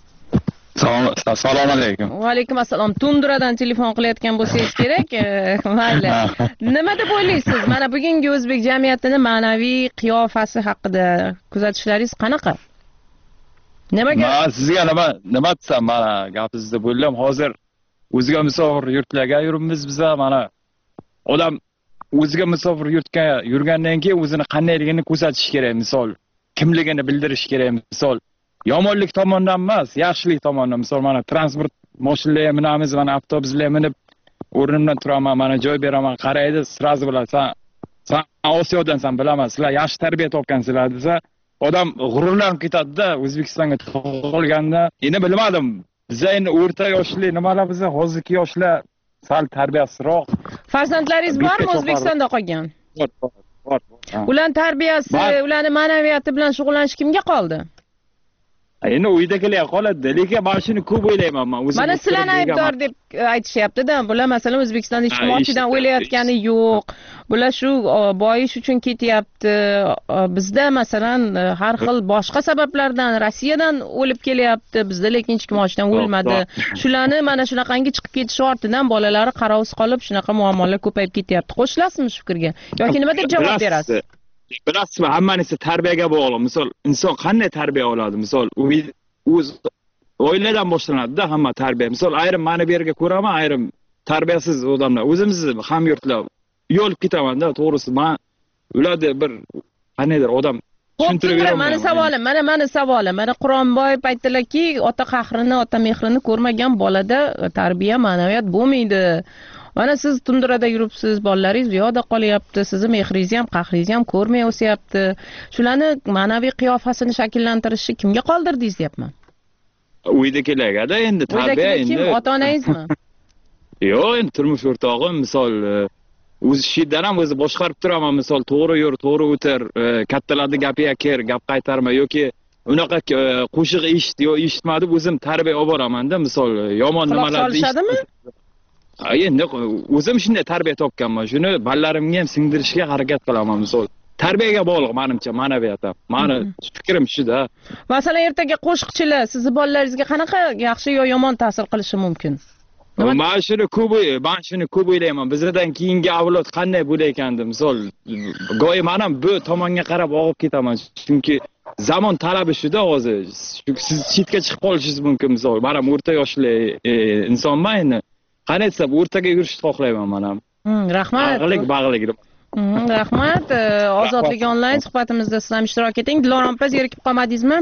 Assalomu alaykum. Va alaykum assalom. Tundradan telefon qilayotgan bo'lsangiz kerak. Mayli. Nima deb o'ylaysiz? Mana bugungi o'zbek jamiyatining ma'naviy qiyofasi haqida kuzatishlaringiz qanaqa? Nimaga? Men sizga nima nima desam, mana gapingizni bo'ldim. Hozir o'ziga musofir yurtlarga yuribmiz biz, mana odam o'ziga musofir yurtga yurgandan keyin o'zini qandayligini ko'rsatish kerak, misol, kimligini bildirish kerak, misol. Yomonlik tomondan emas, yaxshilik tomondan. Misol, mana transport mashinalarga minamiz, mana avtobuslarga minib o'rnimdan turaman, mana joy beraman, qaraydi, sirazi biladi, san san Osiyodansan, bilaman, sizlar yaxshi tarbiya topgansizlar desa, odam g'ururlanib ketadi-da, O'zbekistonga tug'ilganda. Endi bilmadim, biz endi o'rta yoshli nimalar, biz hozirgi yoshlar sal tarbiyasizroq. Farzandlaringiz bormi O'zbekistonda qolgan? Bor, bor. Ularning tarbiyasi, ularning ma'naviyati bilan shug'ullanish kimga qoldi? Endi uydagilar qoladi, lekin men shuni ko'p o'ylayman men. Mana sizlarni aybdor deb aytishyapti-da. Bular masalan O'zbekistonda ijtimoiychidan o'ylayotgani yo'q. Bular shu boyish uchun ketyapti. Bizda masalan har xil boshqa sabablardan Rossiyadan o'lib kelyapti. Bizda lekin hech kim ochdan o'lmadi. Shularni mana shunaqangi chiqib ketish ortidan bolalari qarovsiz qolib, shunaqa muammolar ko'payib ketyapti. Qo'shilasizmi shu fikrga? Yoki nima deb javob berasiz? Bilasizmi, hammasi tarbiyaga bog'liq. Misol, inson qanday tarbiya oladi? Misol, o'z oiladan boshlanadi-da hamma tarbiya. Misol, ayrim ma'ni bu yerga ko'raman, ayrim tarbiyasiz odamlar. O'zimizni hamyurtlar yo'lib ketaman-da, to'g'risi. Men ularni bir qandaydir odam tushuntirib beraman. Mana savolim, mana mana savolim. Mana Qur'onboyev aytdilarki, ota qahrini, ota mehrini ko'rmagan bolada tarbiya, ma'naviyat bo'lmaydi. Mana siz Tundrada yuribsiz, bolalaringiz bu yoqda qolyapti, sizni mehringizni ham, qahringizni ham ko'rmay o'syapti. Shularni ma'naviy qiyofasini shakllantirishni kimga qoldirdingiz deyapman? Uydagilarga-da endi tarbiya endi. Kim, ota-onangizmi? Yo'q, endi turmush o'rtog'im, misol, o'zi ishdan ham o'zi boshqarib turaman, misol, to'g'ri yur, to'g'ri o'tir, kattalarning gapiga kir, gap qaytarma yoki unaqa qo'shiq eshit yo eshitma deb o'zim tarbiya olib boraman-da, misol, yomon nimalarni eshitishadimi? Endi o'zim shunday tarbiya topganman. Shuni balalarimga ham singdirishga harakat qilaman, misol. Tarbiyaga bog'liq menimcha ma'naviyat ham. Meni fikrim shu-da. Masalan, ertaga qo'shiqchilar sizni bolalaringizga qanaqa yaxshi yo yomon ta'sir qilishi mumkin? Men shuni ko'p, men shuni ko'p o'ylayman. Bizdan keyingi avlod qanday bo'laykan deb, misol, go'yo men ham bu tomonga qarab og'ib ketaman. Chunki zamon talabi shu-da hozir. Siz chetga chiqib qolishingiz mumkin, misol. Men ham o'rta yoshli insonman endi. Qanday desam, o'rtaga yurishni xohlayman men ham. Rahmat. Bag'lik, bag'lik. Rahmat. Ozodlik onlayn suhbatimizda siz ham ishtirok eting. Dilorom opa, zerikib qolmadingizmi?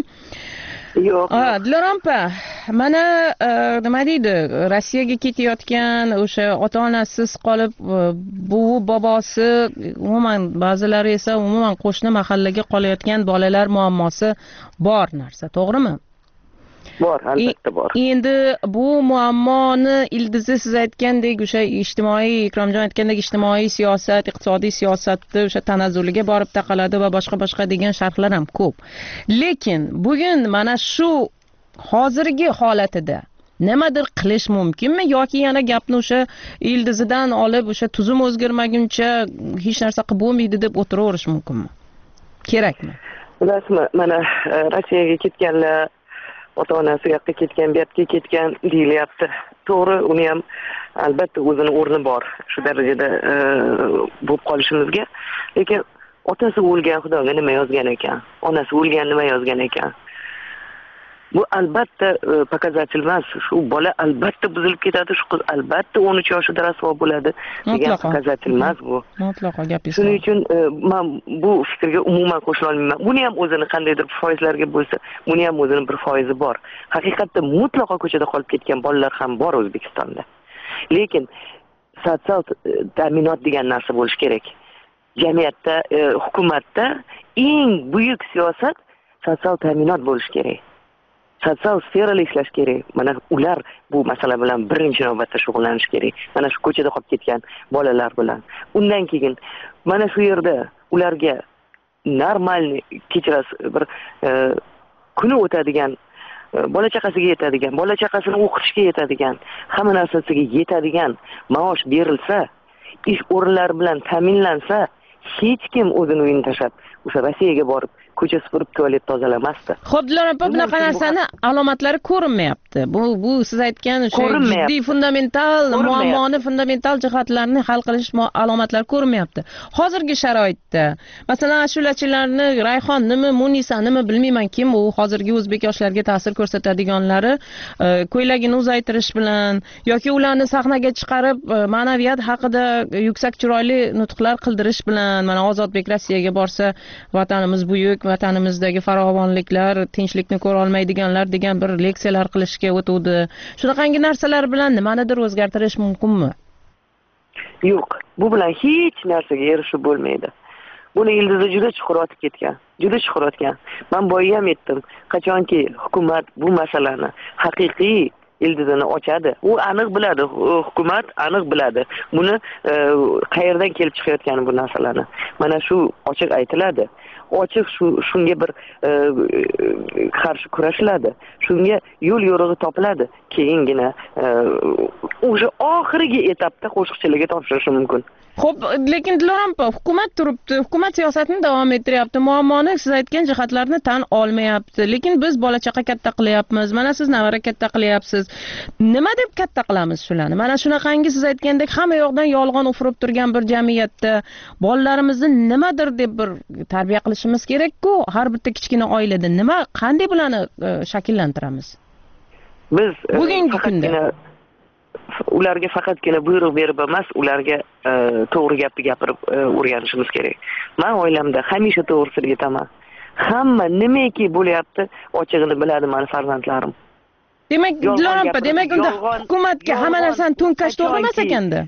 Yo'q. Ha, Dilorom opa, mana nima deydi, Rossiyaga ketayotgan o'sha ota-onasiz qolib, buvi, bobosi, umuman ba'zilari esa umuman qo'shni mahallaga qolayotgan bolalar muammosi bor narsa, to'g'rimi? Bor, albatta bor. Endi bu muammoni ildizi siz aytgandek o'sha ijtimoiy, Ikromjon aytgandek ijtimoiy siyosat, iqtisodiy siyosatni o'sha tanazzuliga borib taqaladi va boshqa-boshqa degan sharhlar ham ko'p. Lekin bugun mana shu hozirgi holatida nimadir qilish mumkinmi yoki yana gapni o'sha ildizidan olib o'sha tuzum o'zgarmaguncha hech narsa qilib bo'lmaydi deb o'tiraverish mumkinmi? Kerakmi? Bilasizmi, mana Rossiyaga ketganlar ota-onasi u yoqqa ketgan, bu yoqqa ketgan deyilyapti. To'g'ri, uni ham albatta o'zini o'rni bor shu darajada bo'lib qolishimizga. Lekin otasi o'lgan, Xudoga nima yozgan ekan? Onasi o'lgan, nima yozgan ekan? Bu albatta показатель emas. Shu bola albatta buzilib ketadi, shu qiz albatta o'n uch yoshida rasvo bo'ladi degan показатель emas bu. Mutlaqo gapingiz. Shuning uchun men bu fikrga umuman qo'shila olmayman. Buni ham o'zini qandaydir foizlarga bo'lsa, buni ham o'zini bir foizi bor. Haqiqatda mutlaqo ko'chada qolib ketgan bolalar ham bor O'zbekistonda. Lekin sotsial ta'minot degan narsa bo'lishi kerak. Jamiyatda, hukumatda eng buyuk siyosat sotsial ta'minot bo'lishi kerak. Sotsial sferada ishlash kerak. Mana ular bu masala bilan birinchi navbatda shug'ullanish kerak. Mana shu ko'chada qolib ketgan bolalar bilan. Undan keyin mana shu yerda ularga normalniy kechirasiz bir kuni o'tadigan, bola chaqasiga yetadigan, bola chaqasini o'qitishga yetadigan, hamma narsasiga yetadigan maosh berilsa, ish o'rinlari bilan ta'minlansa, hech kim o'zini uyini tashlab o'sha Rossiyaga borib ko'cha supurib tualet tozalamasdi. Xo'p, Dilorom opa, bunaqa narsani alomatlari ko'rinmayapti. Bu bu siz aytgan o'sha jiddiy fundamental muammoni, fundamental jihatlarni hal qilish alomatlari ko'rinmayapti. Hozirgi sharoitda, masalan, ashulachilarni Rayhon nima, Munisa nima bilmayman kim, u hozirgi o'zbek yoshlariga ta'sir ko'rsatadiganlari ko'ylagini uzaytirish bilan yoki ularni sahnaga chiqarib ma'naviyat haqida yuksak chiroyli nutqlar qildirish bilan, mana Ozodbek Rossiyaga borsa, vatanimiz buyuk, vatanimizdagi farovonliklar, tinchlikni ko'ra olmaydiganlar degan bir leksiyalar qilishga o'tuvdi. Shunaqangi narsalar bilan nimanidir o'zgartirish mumkinmi? Yo'q, bu bilan hech narsaga erishib bo'lmaydi. Buni Ildizi juda chuqur otib ketgan, juda chuqur otgan. Men boya ham aytdim, qachonki hukumat bu masalani haqiqiy ildizini ochadi, u aniq biladi, hukumat aniq biladi buni qayerdan kelib chiqayotgani bu narsalarni. Mana shu ochiq aytiladi. Ochiq shu shunga bir qarshi kurashiladi. Shunga yo'l yo'rig'i topiladi. Keyingina o'sha oxirgi etapda qo'shiqchilarga topshirishi mumkin. Xo'p, lekin Dilorom opa, hukumat turibdi, hukumat siyosatini davom ettiryapti. Muammoni siz aytgan jihatlarni tan olmayapti. Lekin biz bola chaqa katta qilyapmiz. Mana siz navara katta qilyapsiz. Nima deb katta qilamiz shularni? Mana shunaqangi siz aytgandek hamma yoqdan yolg'on ufurib turgan bir jamiyatda bolalarimizni nimadir deb bir tarbiya qilishimiz kerak-ku. Har bitta kichkina oilada nima, qanday bularni shakllantiramiz? Biz bugungi kunda ularga faqatgina buyruq berib emas, ularga to'g'ri gapni gapirib o'rganishimiz kerak. Men oilamda hamisha to'g'risini aytaman. Hamma nimaki bo'lyapti, ochig'ini biladi meni farzandlarim. Demak, Dilorom opa, demak unda hukumatga hamma narsani to'nkash to'g'ri emas ekanda.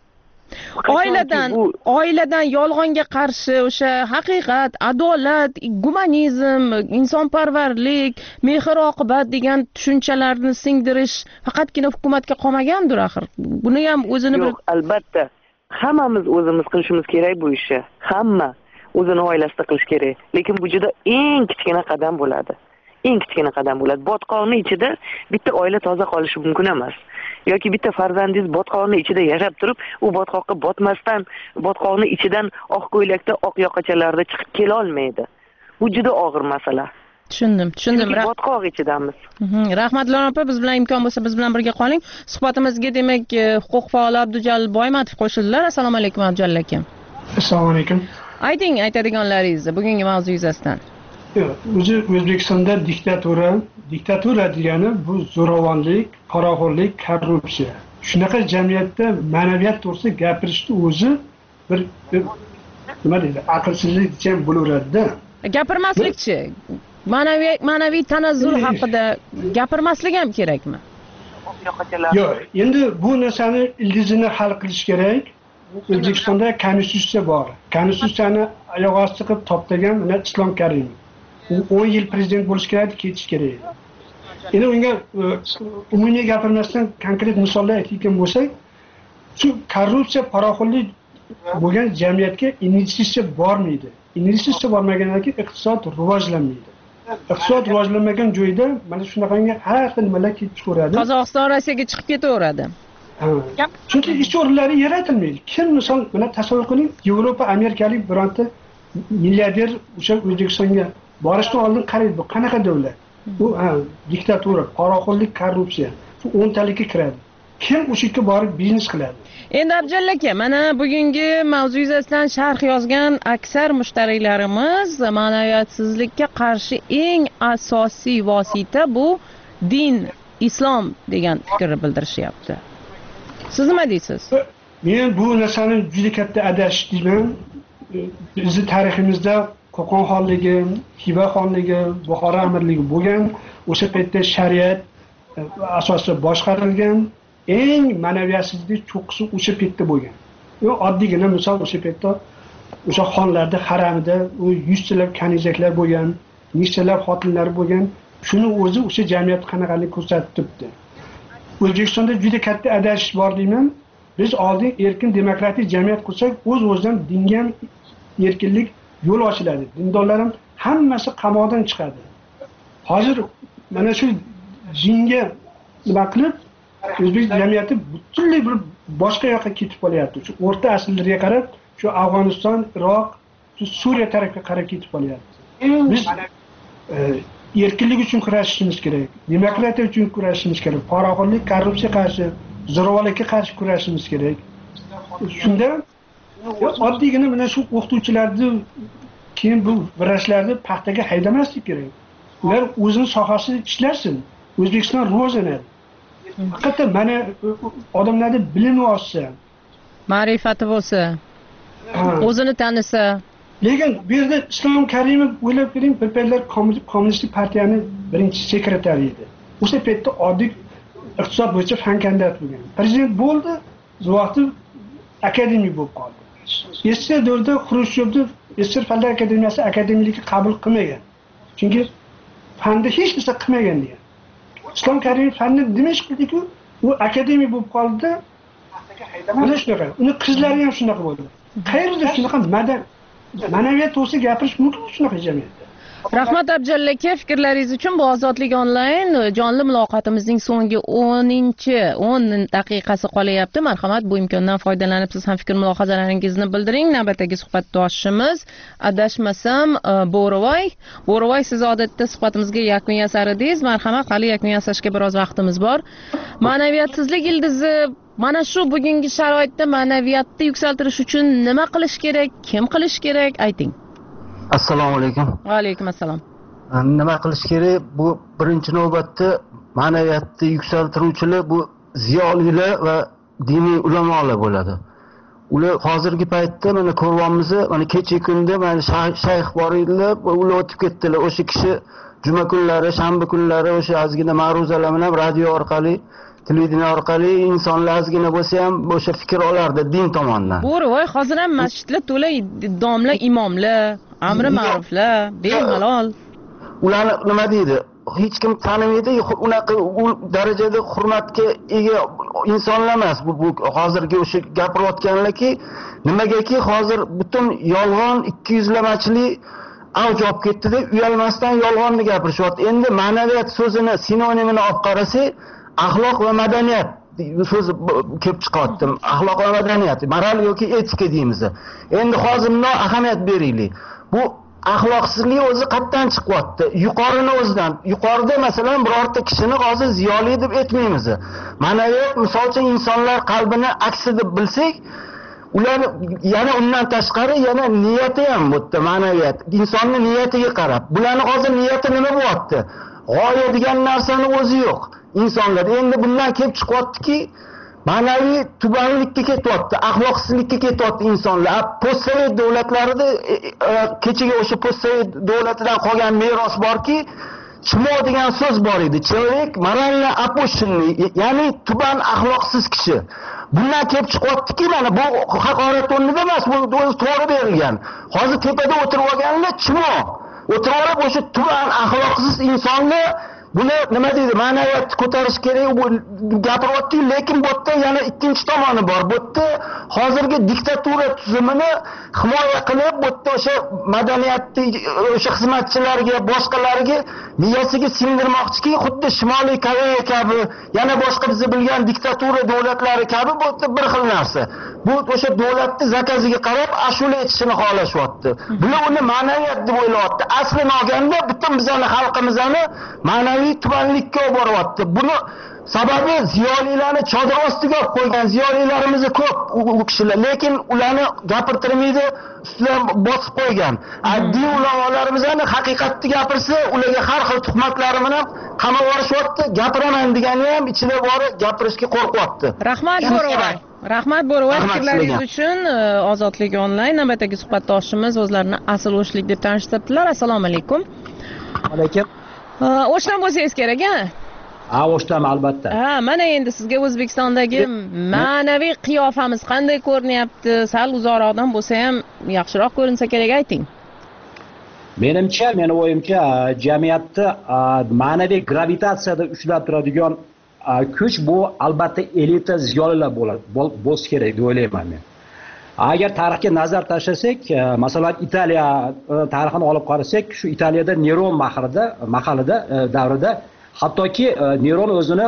Oiladan, oiladan yolg'onga qarshi o'sha haqiqat, adolat, gumanizm, insonparvarlik, mehr-oqibat degan tushunchalarni singdirish faqatgina hukumatga qolmagandir axir. Buni ham o'zini bir Yo'q, albatta hammamiz o'zimiz qilishimiz kerak bu ishni. Hamma o'zini oilasida qilish kerak. Lekin bu juda eng kichkina qadam bo'ladi. Eng kichkina qadam bo'ladi. Botqoqning ichida bitta oila toza qolishi mumkin emas. Yoki bitta farzandingiz botqoqning ichida yashab turib, u botqoqqa botmasdan, botqoqning ichidan oq ko'ylakda, oq yoqachalarda chiqib kela olmaydi. Bu juda og'ir masala. Tushundim, tushundim. Botqoq ichidamiz. Rahmat Dilorom opa, biz bilan imkon bo'lsa biz bilan birga qoling. Suhbatimizga demak huquq faoli Abdujalil Boymatov qo'shildilar. Assalomu alaykum Abdujalil aka. Assalomu alaykum. Ayting aytadiganlaringizni bugungi mavzu yuzasidan. O'zi O'zbekistonda diktatura, diktatura degani bu zo'ravonlik, poraxo'rlik, korrupsiya. Shunaqa jamiyatda ma'naviyat to'g'risida gapirishni o'zi bir nima deydi, aqlsizlik ham bo'laveradi-da. Gapirmaslikchi, ma'naviy ma'naviy tanazzul haqida gapirmaslik ham kerakmi? Yo'q, endi bu narsani ildizini hal qilish kerak. O'zbekistonda konstitutsiya bor. Konstitutsiyani oyoq osti qilib toptagan mana Islom Karimov. U o'n yil prezident bo'lish kerak, ketish kerak. Endi unga umumiy gapirmasdan konkret misollar aytgan bo'lsak, shu korrupsiya, poraxo'rlik bo'lgan jamiyatga investitsiya bormaydi. Investitsiya bormagandan keyin iqtisod rivojlanmaydi. Iqtisod rivojlanmagan joyda mana shunaqangi har xil nimalar kelib chiqaveradi. Qozog'iston Rossiyaga chiqib ketaveradi. Chunki ish o'rinlari yaratilmaydi. Kim misol mana tasavvur qiling, Yevropa, Amerikalik bironta milliarder o'sha O'zbekistonga borishdan oldin qaraydi, bu qanaqa davlat? Bu diktatura, poraxo'rlik, korrupsiya. Shu o'ntalikka kiradi. kim o'sha yerga borib biznes qiladi? Endi Abjalla aka, mana bugungi mavzu yuzasidan sharh yozgan aksar mushtariylarimiz ma'naviyatsizlikka qarshi eng asosiy vosita bu din, islom degan fikrni bildirishyapti. Siz nima deysiz? Men bu narsani juda katta adashish deyman. Bizning tariximizda Qo'qon xonligi, Xiva xonligi, Buxoro amirligi bo'lgan, o'sha paytda shariat asosida boshqarilgan eng ma'naviyatsizlik cho'qqisi o'sha paytda bo'lgan. U oddiygina misol o'sha paytda o'sha xonlarda haramida u yuztalab kanizaklar bo'lgan, nechtalab xotinlar bo'lgan. Shuni o'zi o'sha jamiyat qanaqalik ko'rsatib turibdi. O'zbekistonda juda katta adashish bor deyman. Biz oldin erkin demokratik jamiyat qursak, o'z-o'zidan dinga erkinlik yo'l ochiladi. Dindorlar ham hammasi qamoqdan chiqadi. Hozir mana shu dinga nima qilib o'zbek jamiyati butunlay bir boshqa yoqqa ketib qolyapti. Shu o'rta asrlarga qarab, shu Afg'oniston, Iroq, shu Suriya tarafga qarab ketib qolyapti. Biz erkinlik uchun kurashishimiz kerak, demokratiya uchun kurashishimiz kerak, poraxo'rlik, korrupsiya qarshi, zo'ravonlikka qarshi kurashishimiz kerak. Shunda oddiygina mana shu o'qituvchilarni keyin bu vrachlarni paxtaga haydamaslik kerak. Ular o'zining sohasida ishlasin. O'zbekiston rivojlanadi. Haqiqatdan mana odamlarda bilimi oshsa, ma'rifati bo'lsa, o'zini tanisa. Lekin bu yerda Islom Karimov o'ylab ko'ring, bir paytlar Kommunistik partiyaning birinchi sekretari edi. O'sha paytda oddiy iqtisod bo'yicha fan kandidati bo'lgan. Prezident bo'ldi, vaqti akademik bo'lib qoldi. Eski davrda Xrushchevni Esir fanlar akademiyasi akademiklikka qabul qilmagan. Chunki fanda hech narsa qilmagan degan. Islom Karimov fanni demoq qildi-ku, u akademik bo'lib qoldi. Mana shunaqa. Uni qizlari ham shunaqa bo'ldi. Qayerda shunaqa madan ma'naviyat to'g'risida gapirish mumkin shunaqa jamiyatda? Rahmat Abjalla aka, fikrlaringiz uchun bu Ozodlik onlayn jonli muloqotimizning so'nggi o'ninchi o'n daqiqasi qolyapti. Marhamat, bu imkondan foydalanib siz ham fikr mulohazalaringizni bildiring. Navbatdagi suhbatdoshimiz adashmasam Bo'rivoy. Bo'rivoy, siz odatda suhbatimizga yakun yasar edingiz. Marhamat, hali yakun yasashga biroz vaqtimiz bor. Ma'naviyatsizlik ildizi mana shu bugungi sharoitda ma'naviyatni yuksaltirish uchun nima qilish kerak, kim qilish kerak, ayting. Assalomu alaykum. Va alaykum assalom. Nima qilish kerak? Bu birinchi navbatda ma'naviyatni yuksaltiruvchilar bu ziyolilar va diniy ulamolar bo'ladi. Ular hozirgi paytda mana ko'ryapmiz, mana kecha kunda mana shayx bor edilar, ular o'tib ketdilar. O'sha kishi juma kunlari, shanba kunlari o'sha ozgina ma'ruzalar bilan radio orqali, televideniya orqali insonlar ozgina bo'lsa ham o'sha fikr olardi din tomonidan. Bo'rivoy, hozir ham masjidlar to'la domla imomlar, amri ma'ruflar, bemalol. Ular nima deydi? Hech kim tanimaydi, unaqa u darajada hurmatga ega insonlar emas. Bu, bu hozirgi o'sha gapirayotganlarki, nimagaki hozir butun yolg'on ikki yuzlamachilik avj olib ketdi-da, uyalmasdan yolg'onni gapirishyapti. Endi ma'naviyat so'zini sinonimini olib qarasak, axloq va madaniyat so'zi kelib chiqyapti. Axloq va madaniyat, moral yoki etika deymiz. Endi hozir bunga ahamiyat beraylik. Bu axloqsizlik o'zi qayerdan chiqyapti? Yuqorini o'zidan. Yuqorida masalan birorta kishini hozir ziyoli deb aytmaymiz. Ma'naviyat misol uchun insonlar qalbini aksi deb bilsak, ular yana undan tashqari yana niyati ham bu yerda ma'naviyat. Insonning niyatiga qarab. Bularning hozir niyati nima bo'lyapti? G'oya degan narsani o'zi yo'q. Insonlar endi bundan kelib chiqyaptiki, ma'naviy tubanlikka ketyapti, axloqsizlikka ketyapti insonlar. Postsovet davlatlarida kechaga o'sha postsovet davlatidan qolgan meros borki, chimo degan so'z bor edi. Человек морально опущенный, ya'ni tuban axloqsiz kishi. Bundan kelib chiqyaptiki, mana bu haqorat o'rnida emas, bu o'zi to'g'ri berilgan. Hozir tepada o'tirib olganlar chimo. O'tirib olib o'sha tuban axloqsiz insonni buni nima deydi? Ma'naviyatni ko'tarish kerak, bu gapiryapti, lekin bu yerda yana ikkinchi tomoni bor. Bu yerda hozirgi diktatura tuzumini himoya qilib, bu yerda o'sha madaniyatni o'sha xizmatchilarga, boshqalarga miyasiga singdirmoqchiki, xuddi Shimoliy Koreya kabi, yana boshqa biz bilgan diktatura davlatlari kabi bu yerda bir xil narsa. Bu o'sha davlatning zakaziga qarab ashula etishini xohlashyapti. Bular uni ma'naviyat deb o'ylayapti. Aslini olganda butun bizning xalqimizni ma'naviy tubanlikka olib boryapti. Buni Sababi ziyolilarni chodir ostiga olib qo'ygan, ziyolilarimiz ko'p u kishilar, lekin ularni gapirtirmaydi, ustidan bosib qo'ygan. Addiy ulamolarimizni haqiqatni gapirsa, ularga har xil tuhmatlari bilan qamab yuborishyapti. Gapiraman degani ham ichida bori gapirishga qo'rqyapti. Rahmat Bo'ro'voy. Rahmat Bo'ro'voy, fikrlaringiz uchun Ozodlik onlayn navbatdagi suhbatdoshimiz o'zlarini asl o'shlik deb tanishtirdilar. Assalomu alaykum. Alaykum. O'shdan bo'lsangiz kerak-a? Ha, o'shdan albatta. Ha, mana endi sizga O'zbekistondagi ma'naviy qiyofamiz qanday ko'rinyapti? Sal uzoqroqdan bo'lsa ham yaxshiroq ko'rinsa kerak, ayting. Menimcha, meni o'yimcha, jamiyatni ma'naviy gravitatsiyada ushlab turadigan kuch bu albatta elita ziyolilar bo'lsa kerak deb o'ylayman men. Agar tarixga nazar tashlasak, masalan Italiya tarixini olib qarasak, shu Italiyada Neron mahrida, mahallida davrida hattoki Neron o'zini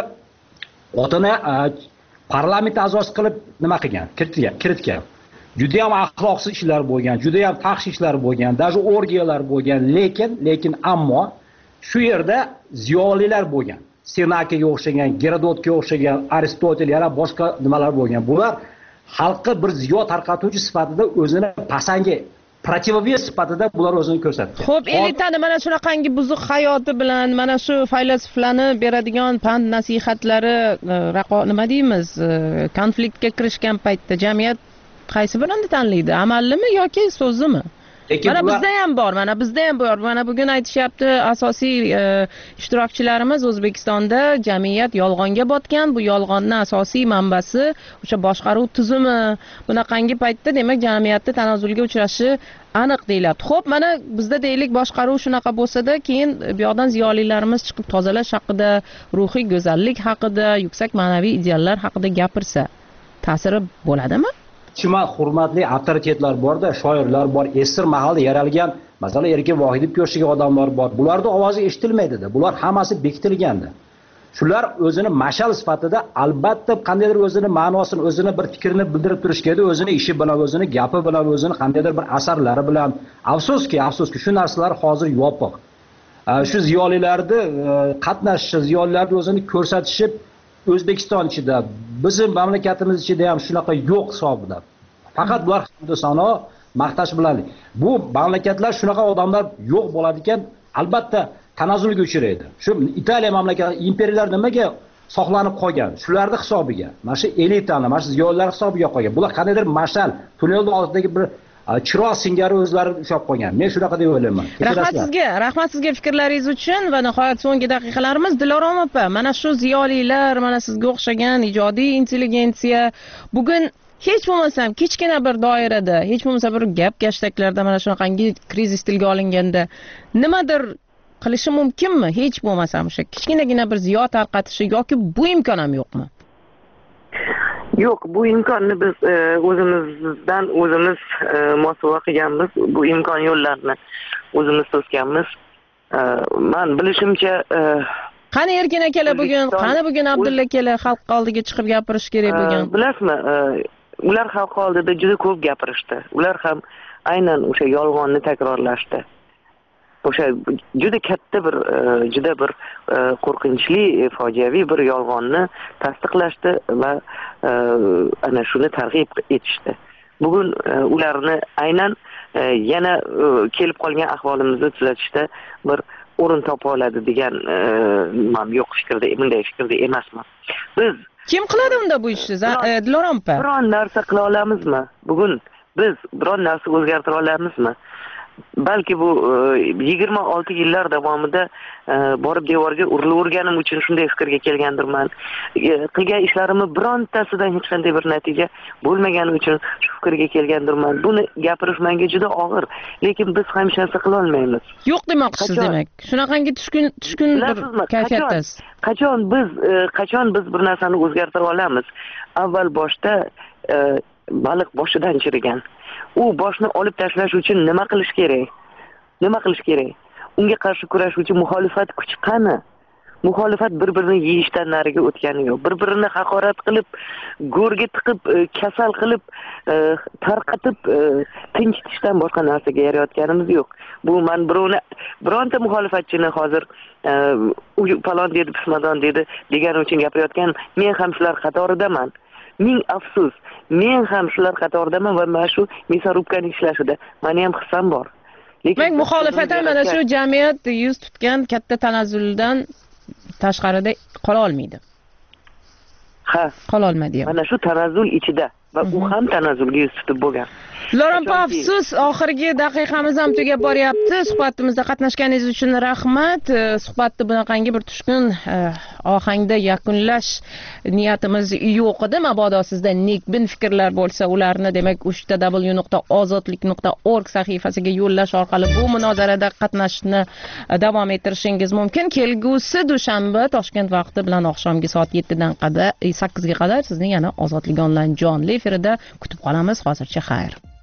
otini parlament a'zosi qilib nima qilgan, kiritgan, kiritgan. Juda ham axloqsiz ishlar bo'lgan, juda ham fahsh ishlar bo'lgan, даже orgiyalar bo'lgan, lekin lekin ammo shu yerda ziyolilar bo'lgan. Senakaga o'xshagan, Gerodotga o'xshagan, Aristotel yana boshqa nimalar bo'lgan. Bular xalqqa bir ziyo tarqatuvchi sifatida o'zini pasangi protivovес sifatida bular o'zini ko'rsatdi. Xo'p, elitani mana shunaqangi buzuq hayoti bilan, mana shu faylasuflarni beradigan pand nasihatlari, nima deymiz, konfliktga kirishgan paytda jamiyat qaysi birini tanlaydi? Amallimi yoki so'zimi? Mana bizda ham bor, mana bizda ham bor. Mana bugun aytishyapti, asosiy ishtirokchilarimiz O'zbekistonda jamiyat yolg'onga botgan. Bu yolg'onning asosiy manbasi o'sha boshqaruv tuzumi. Bunaqangi paytda demak jamiyatda tanazzulga uchrashi aniq deyiladi. Xo'p, mana bizda deylik boshqaruv shunaqa bo'lsa-da, keyin bu yoqdan ziyolilarimiz chiqib tozalash haqida, ruhiy go'zallik haqida, yuksak ma'naviy ideallar haqida gapirsa, ta'siri bo'ladimi? Shima hurmatli avtoritetlar bor-da, shoirlar bor, esir mahalda yaralgan, masalan, Erkin Vohidovga o'xshagan odamlar bor. Bularning ovozi eshitilmaydi-da. Bular hammasi bekitilgandi. Shular o'zini mashal sifatida albatta qandaydir o'zini ma'nosini, o'zini bir fikrini bildirib turishganda, o'zini ishi bilan, o'zini gapi bilan, o'zini qandaydir bir asarlari bilan, afsuski, afsuski shu narsalar hozir yopiq. Shu ziyolilarni qatnashishi, ziyolilarni o'zini ko'rsatishi O'zbekiston ichida, bizning mamlakatimiz ichida ham shunaqa yo'q hisobida. Faqat ular hamda sano maqtash bilan. Bu mamlakatlar shunaqa odamlar yo'q bo'ladi ekan, albatta tanazzulga uchraydi. Shu Italiya mamlakati imperiyalar nimaga saqlanib qolgan? Shularning hisobiga, mana shu elitani, mana shu ziyolilar hisobiga qolgan. Bular qandaydir mashal, tunnelning oldidagi bir chiroq singari o'zlari ushlab qolgan. Men shunaqa deb o'ylayman. Rahmat sizga, rahmat sizga fikrlaringiz uchun va nihoyat so'nggi daqiqalarimiz. Dilorom opa, mana shu ziyolilar, mana sizga o'xshagan ijodiy intelligensiya bugun hech bo'lmasam kichkina bir doirada, hech bo'lmasa bir gap gashtaklarda mana shunaqangi krizis tilga olinganda nimadir qilishi mumkinmi? Hech bo'lmasam o'sha kichkinagina bir ziyo tarqatishi yoki bu imkon ham yo'qmi? Yo'q, bu imkonni biz o'zimizdan o'zimiz mosuvo qilganmiz. Bu imkon yo'llarini o'zimiz to'sganmiz. Men bilishimcha qani Erkin akalar bugun, qani bugun Abdulla akala xalq oldiga chiqib gapirish kerak bo'lgan. Bilasizmi, ular xalq oldida juda ko'p gapirishdi. Ular ham aynan o'sha yolg'onni takrorlashdi. O'sha juda katta bir juda bir qo'rqinchli fojiaviy bir yolg'onni tasdiqlashdi va ana shuni targ'ib etishdi. Bugun ularni aynan yana kelib qolgan ahvolimizni tuzatishda bir o'rin topa oladi degan men yo'q fikrda, bunday fikrda emasman. Biz kim qiladi unda bu ishni? Dilorom opa. Biron narsa qila olamizmi? Bugun biz biron narsa o'zgartira olamizmi? Balki bu yigirma olti yillar davomida borib devorga urilaverganim uchun shunday fikrga kelgandirman. Qilgan ishlarimni birontasidan hech qanday bir natija bo'lmagani uchun shu fikrga kelgandirman. Buni gapirish menga juda og'ir, lekin biz hech narsa qila olmaymiz. Yo'q demoqchisiz demak. Shunaqangi tushkun tushkun bir kayfiyatdasiz. Qachon biz qachon biz bir narsani o'zgartira olamiz? Avval boshda baliq boshidan chirigan. U boshni olib tashlash uchun nima qilish kerak? Nima qilish kerak? Unga qarshi kurashish uchun muxolifat kuchi qani? muxolifat bir-birini yeyishdan nariga o'tgani yo'q. Bir-birini haqorat qilib, go'rga tiqib, kasal qilib, tarqatib, tinchitishdan boshqa narsaga yarayotganimiz yo'q. Bu men birovni, bironta muxolifatchini hozir u palon dedi, pismadon dedi degani uchun gapirayotgan, men ham shular qatoridaman. Ming afsus, men ham shular qatoridaman va mana shu mesorubkaning ishlashida meni ham hissam bor. Lekin muxolifatlar mana shu jamiyat yuz tutgan katta tanazzuldan tashqarida qola olmaydi. Ha, qola olmaydi. Mana shu tanazzul ichida va u ham tanazzulga yuz tutib bo'lgan. Loran afsus, oxirgi daqiqamiz ham tugab boryapti. Suhbatimizda qatnashganingiz uchun rahmat. Suhbatni bunaqangi bir tushkun ohangda yakunlash niyatimiz yo'q edi. Mabodo sizda nekbin fikrlar bo'lsa, ularni demak uch w nuqta ozodlik nuqta org sahifasiga yo'llash orqali bu munozarada qatnashni davom ettirishingiz mumkin. Kelgusi dushanba Toshkent vaqti bilan oqshomgi soat yettidan qadar sakkizga qadar sizni yana Ozodlik onlayn jonli efirida kutib qolamiz. Hozircha xayr.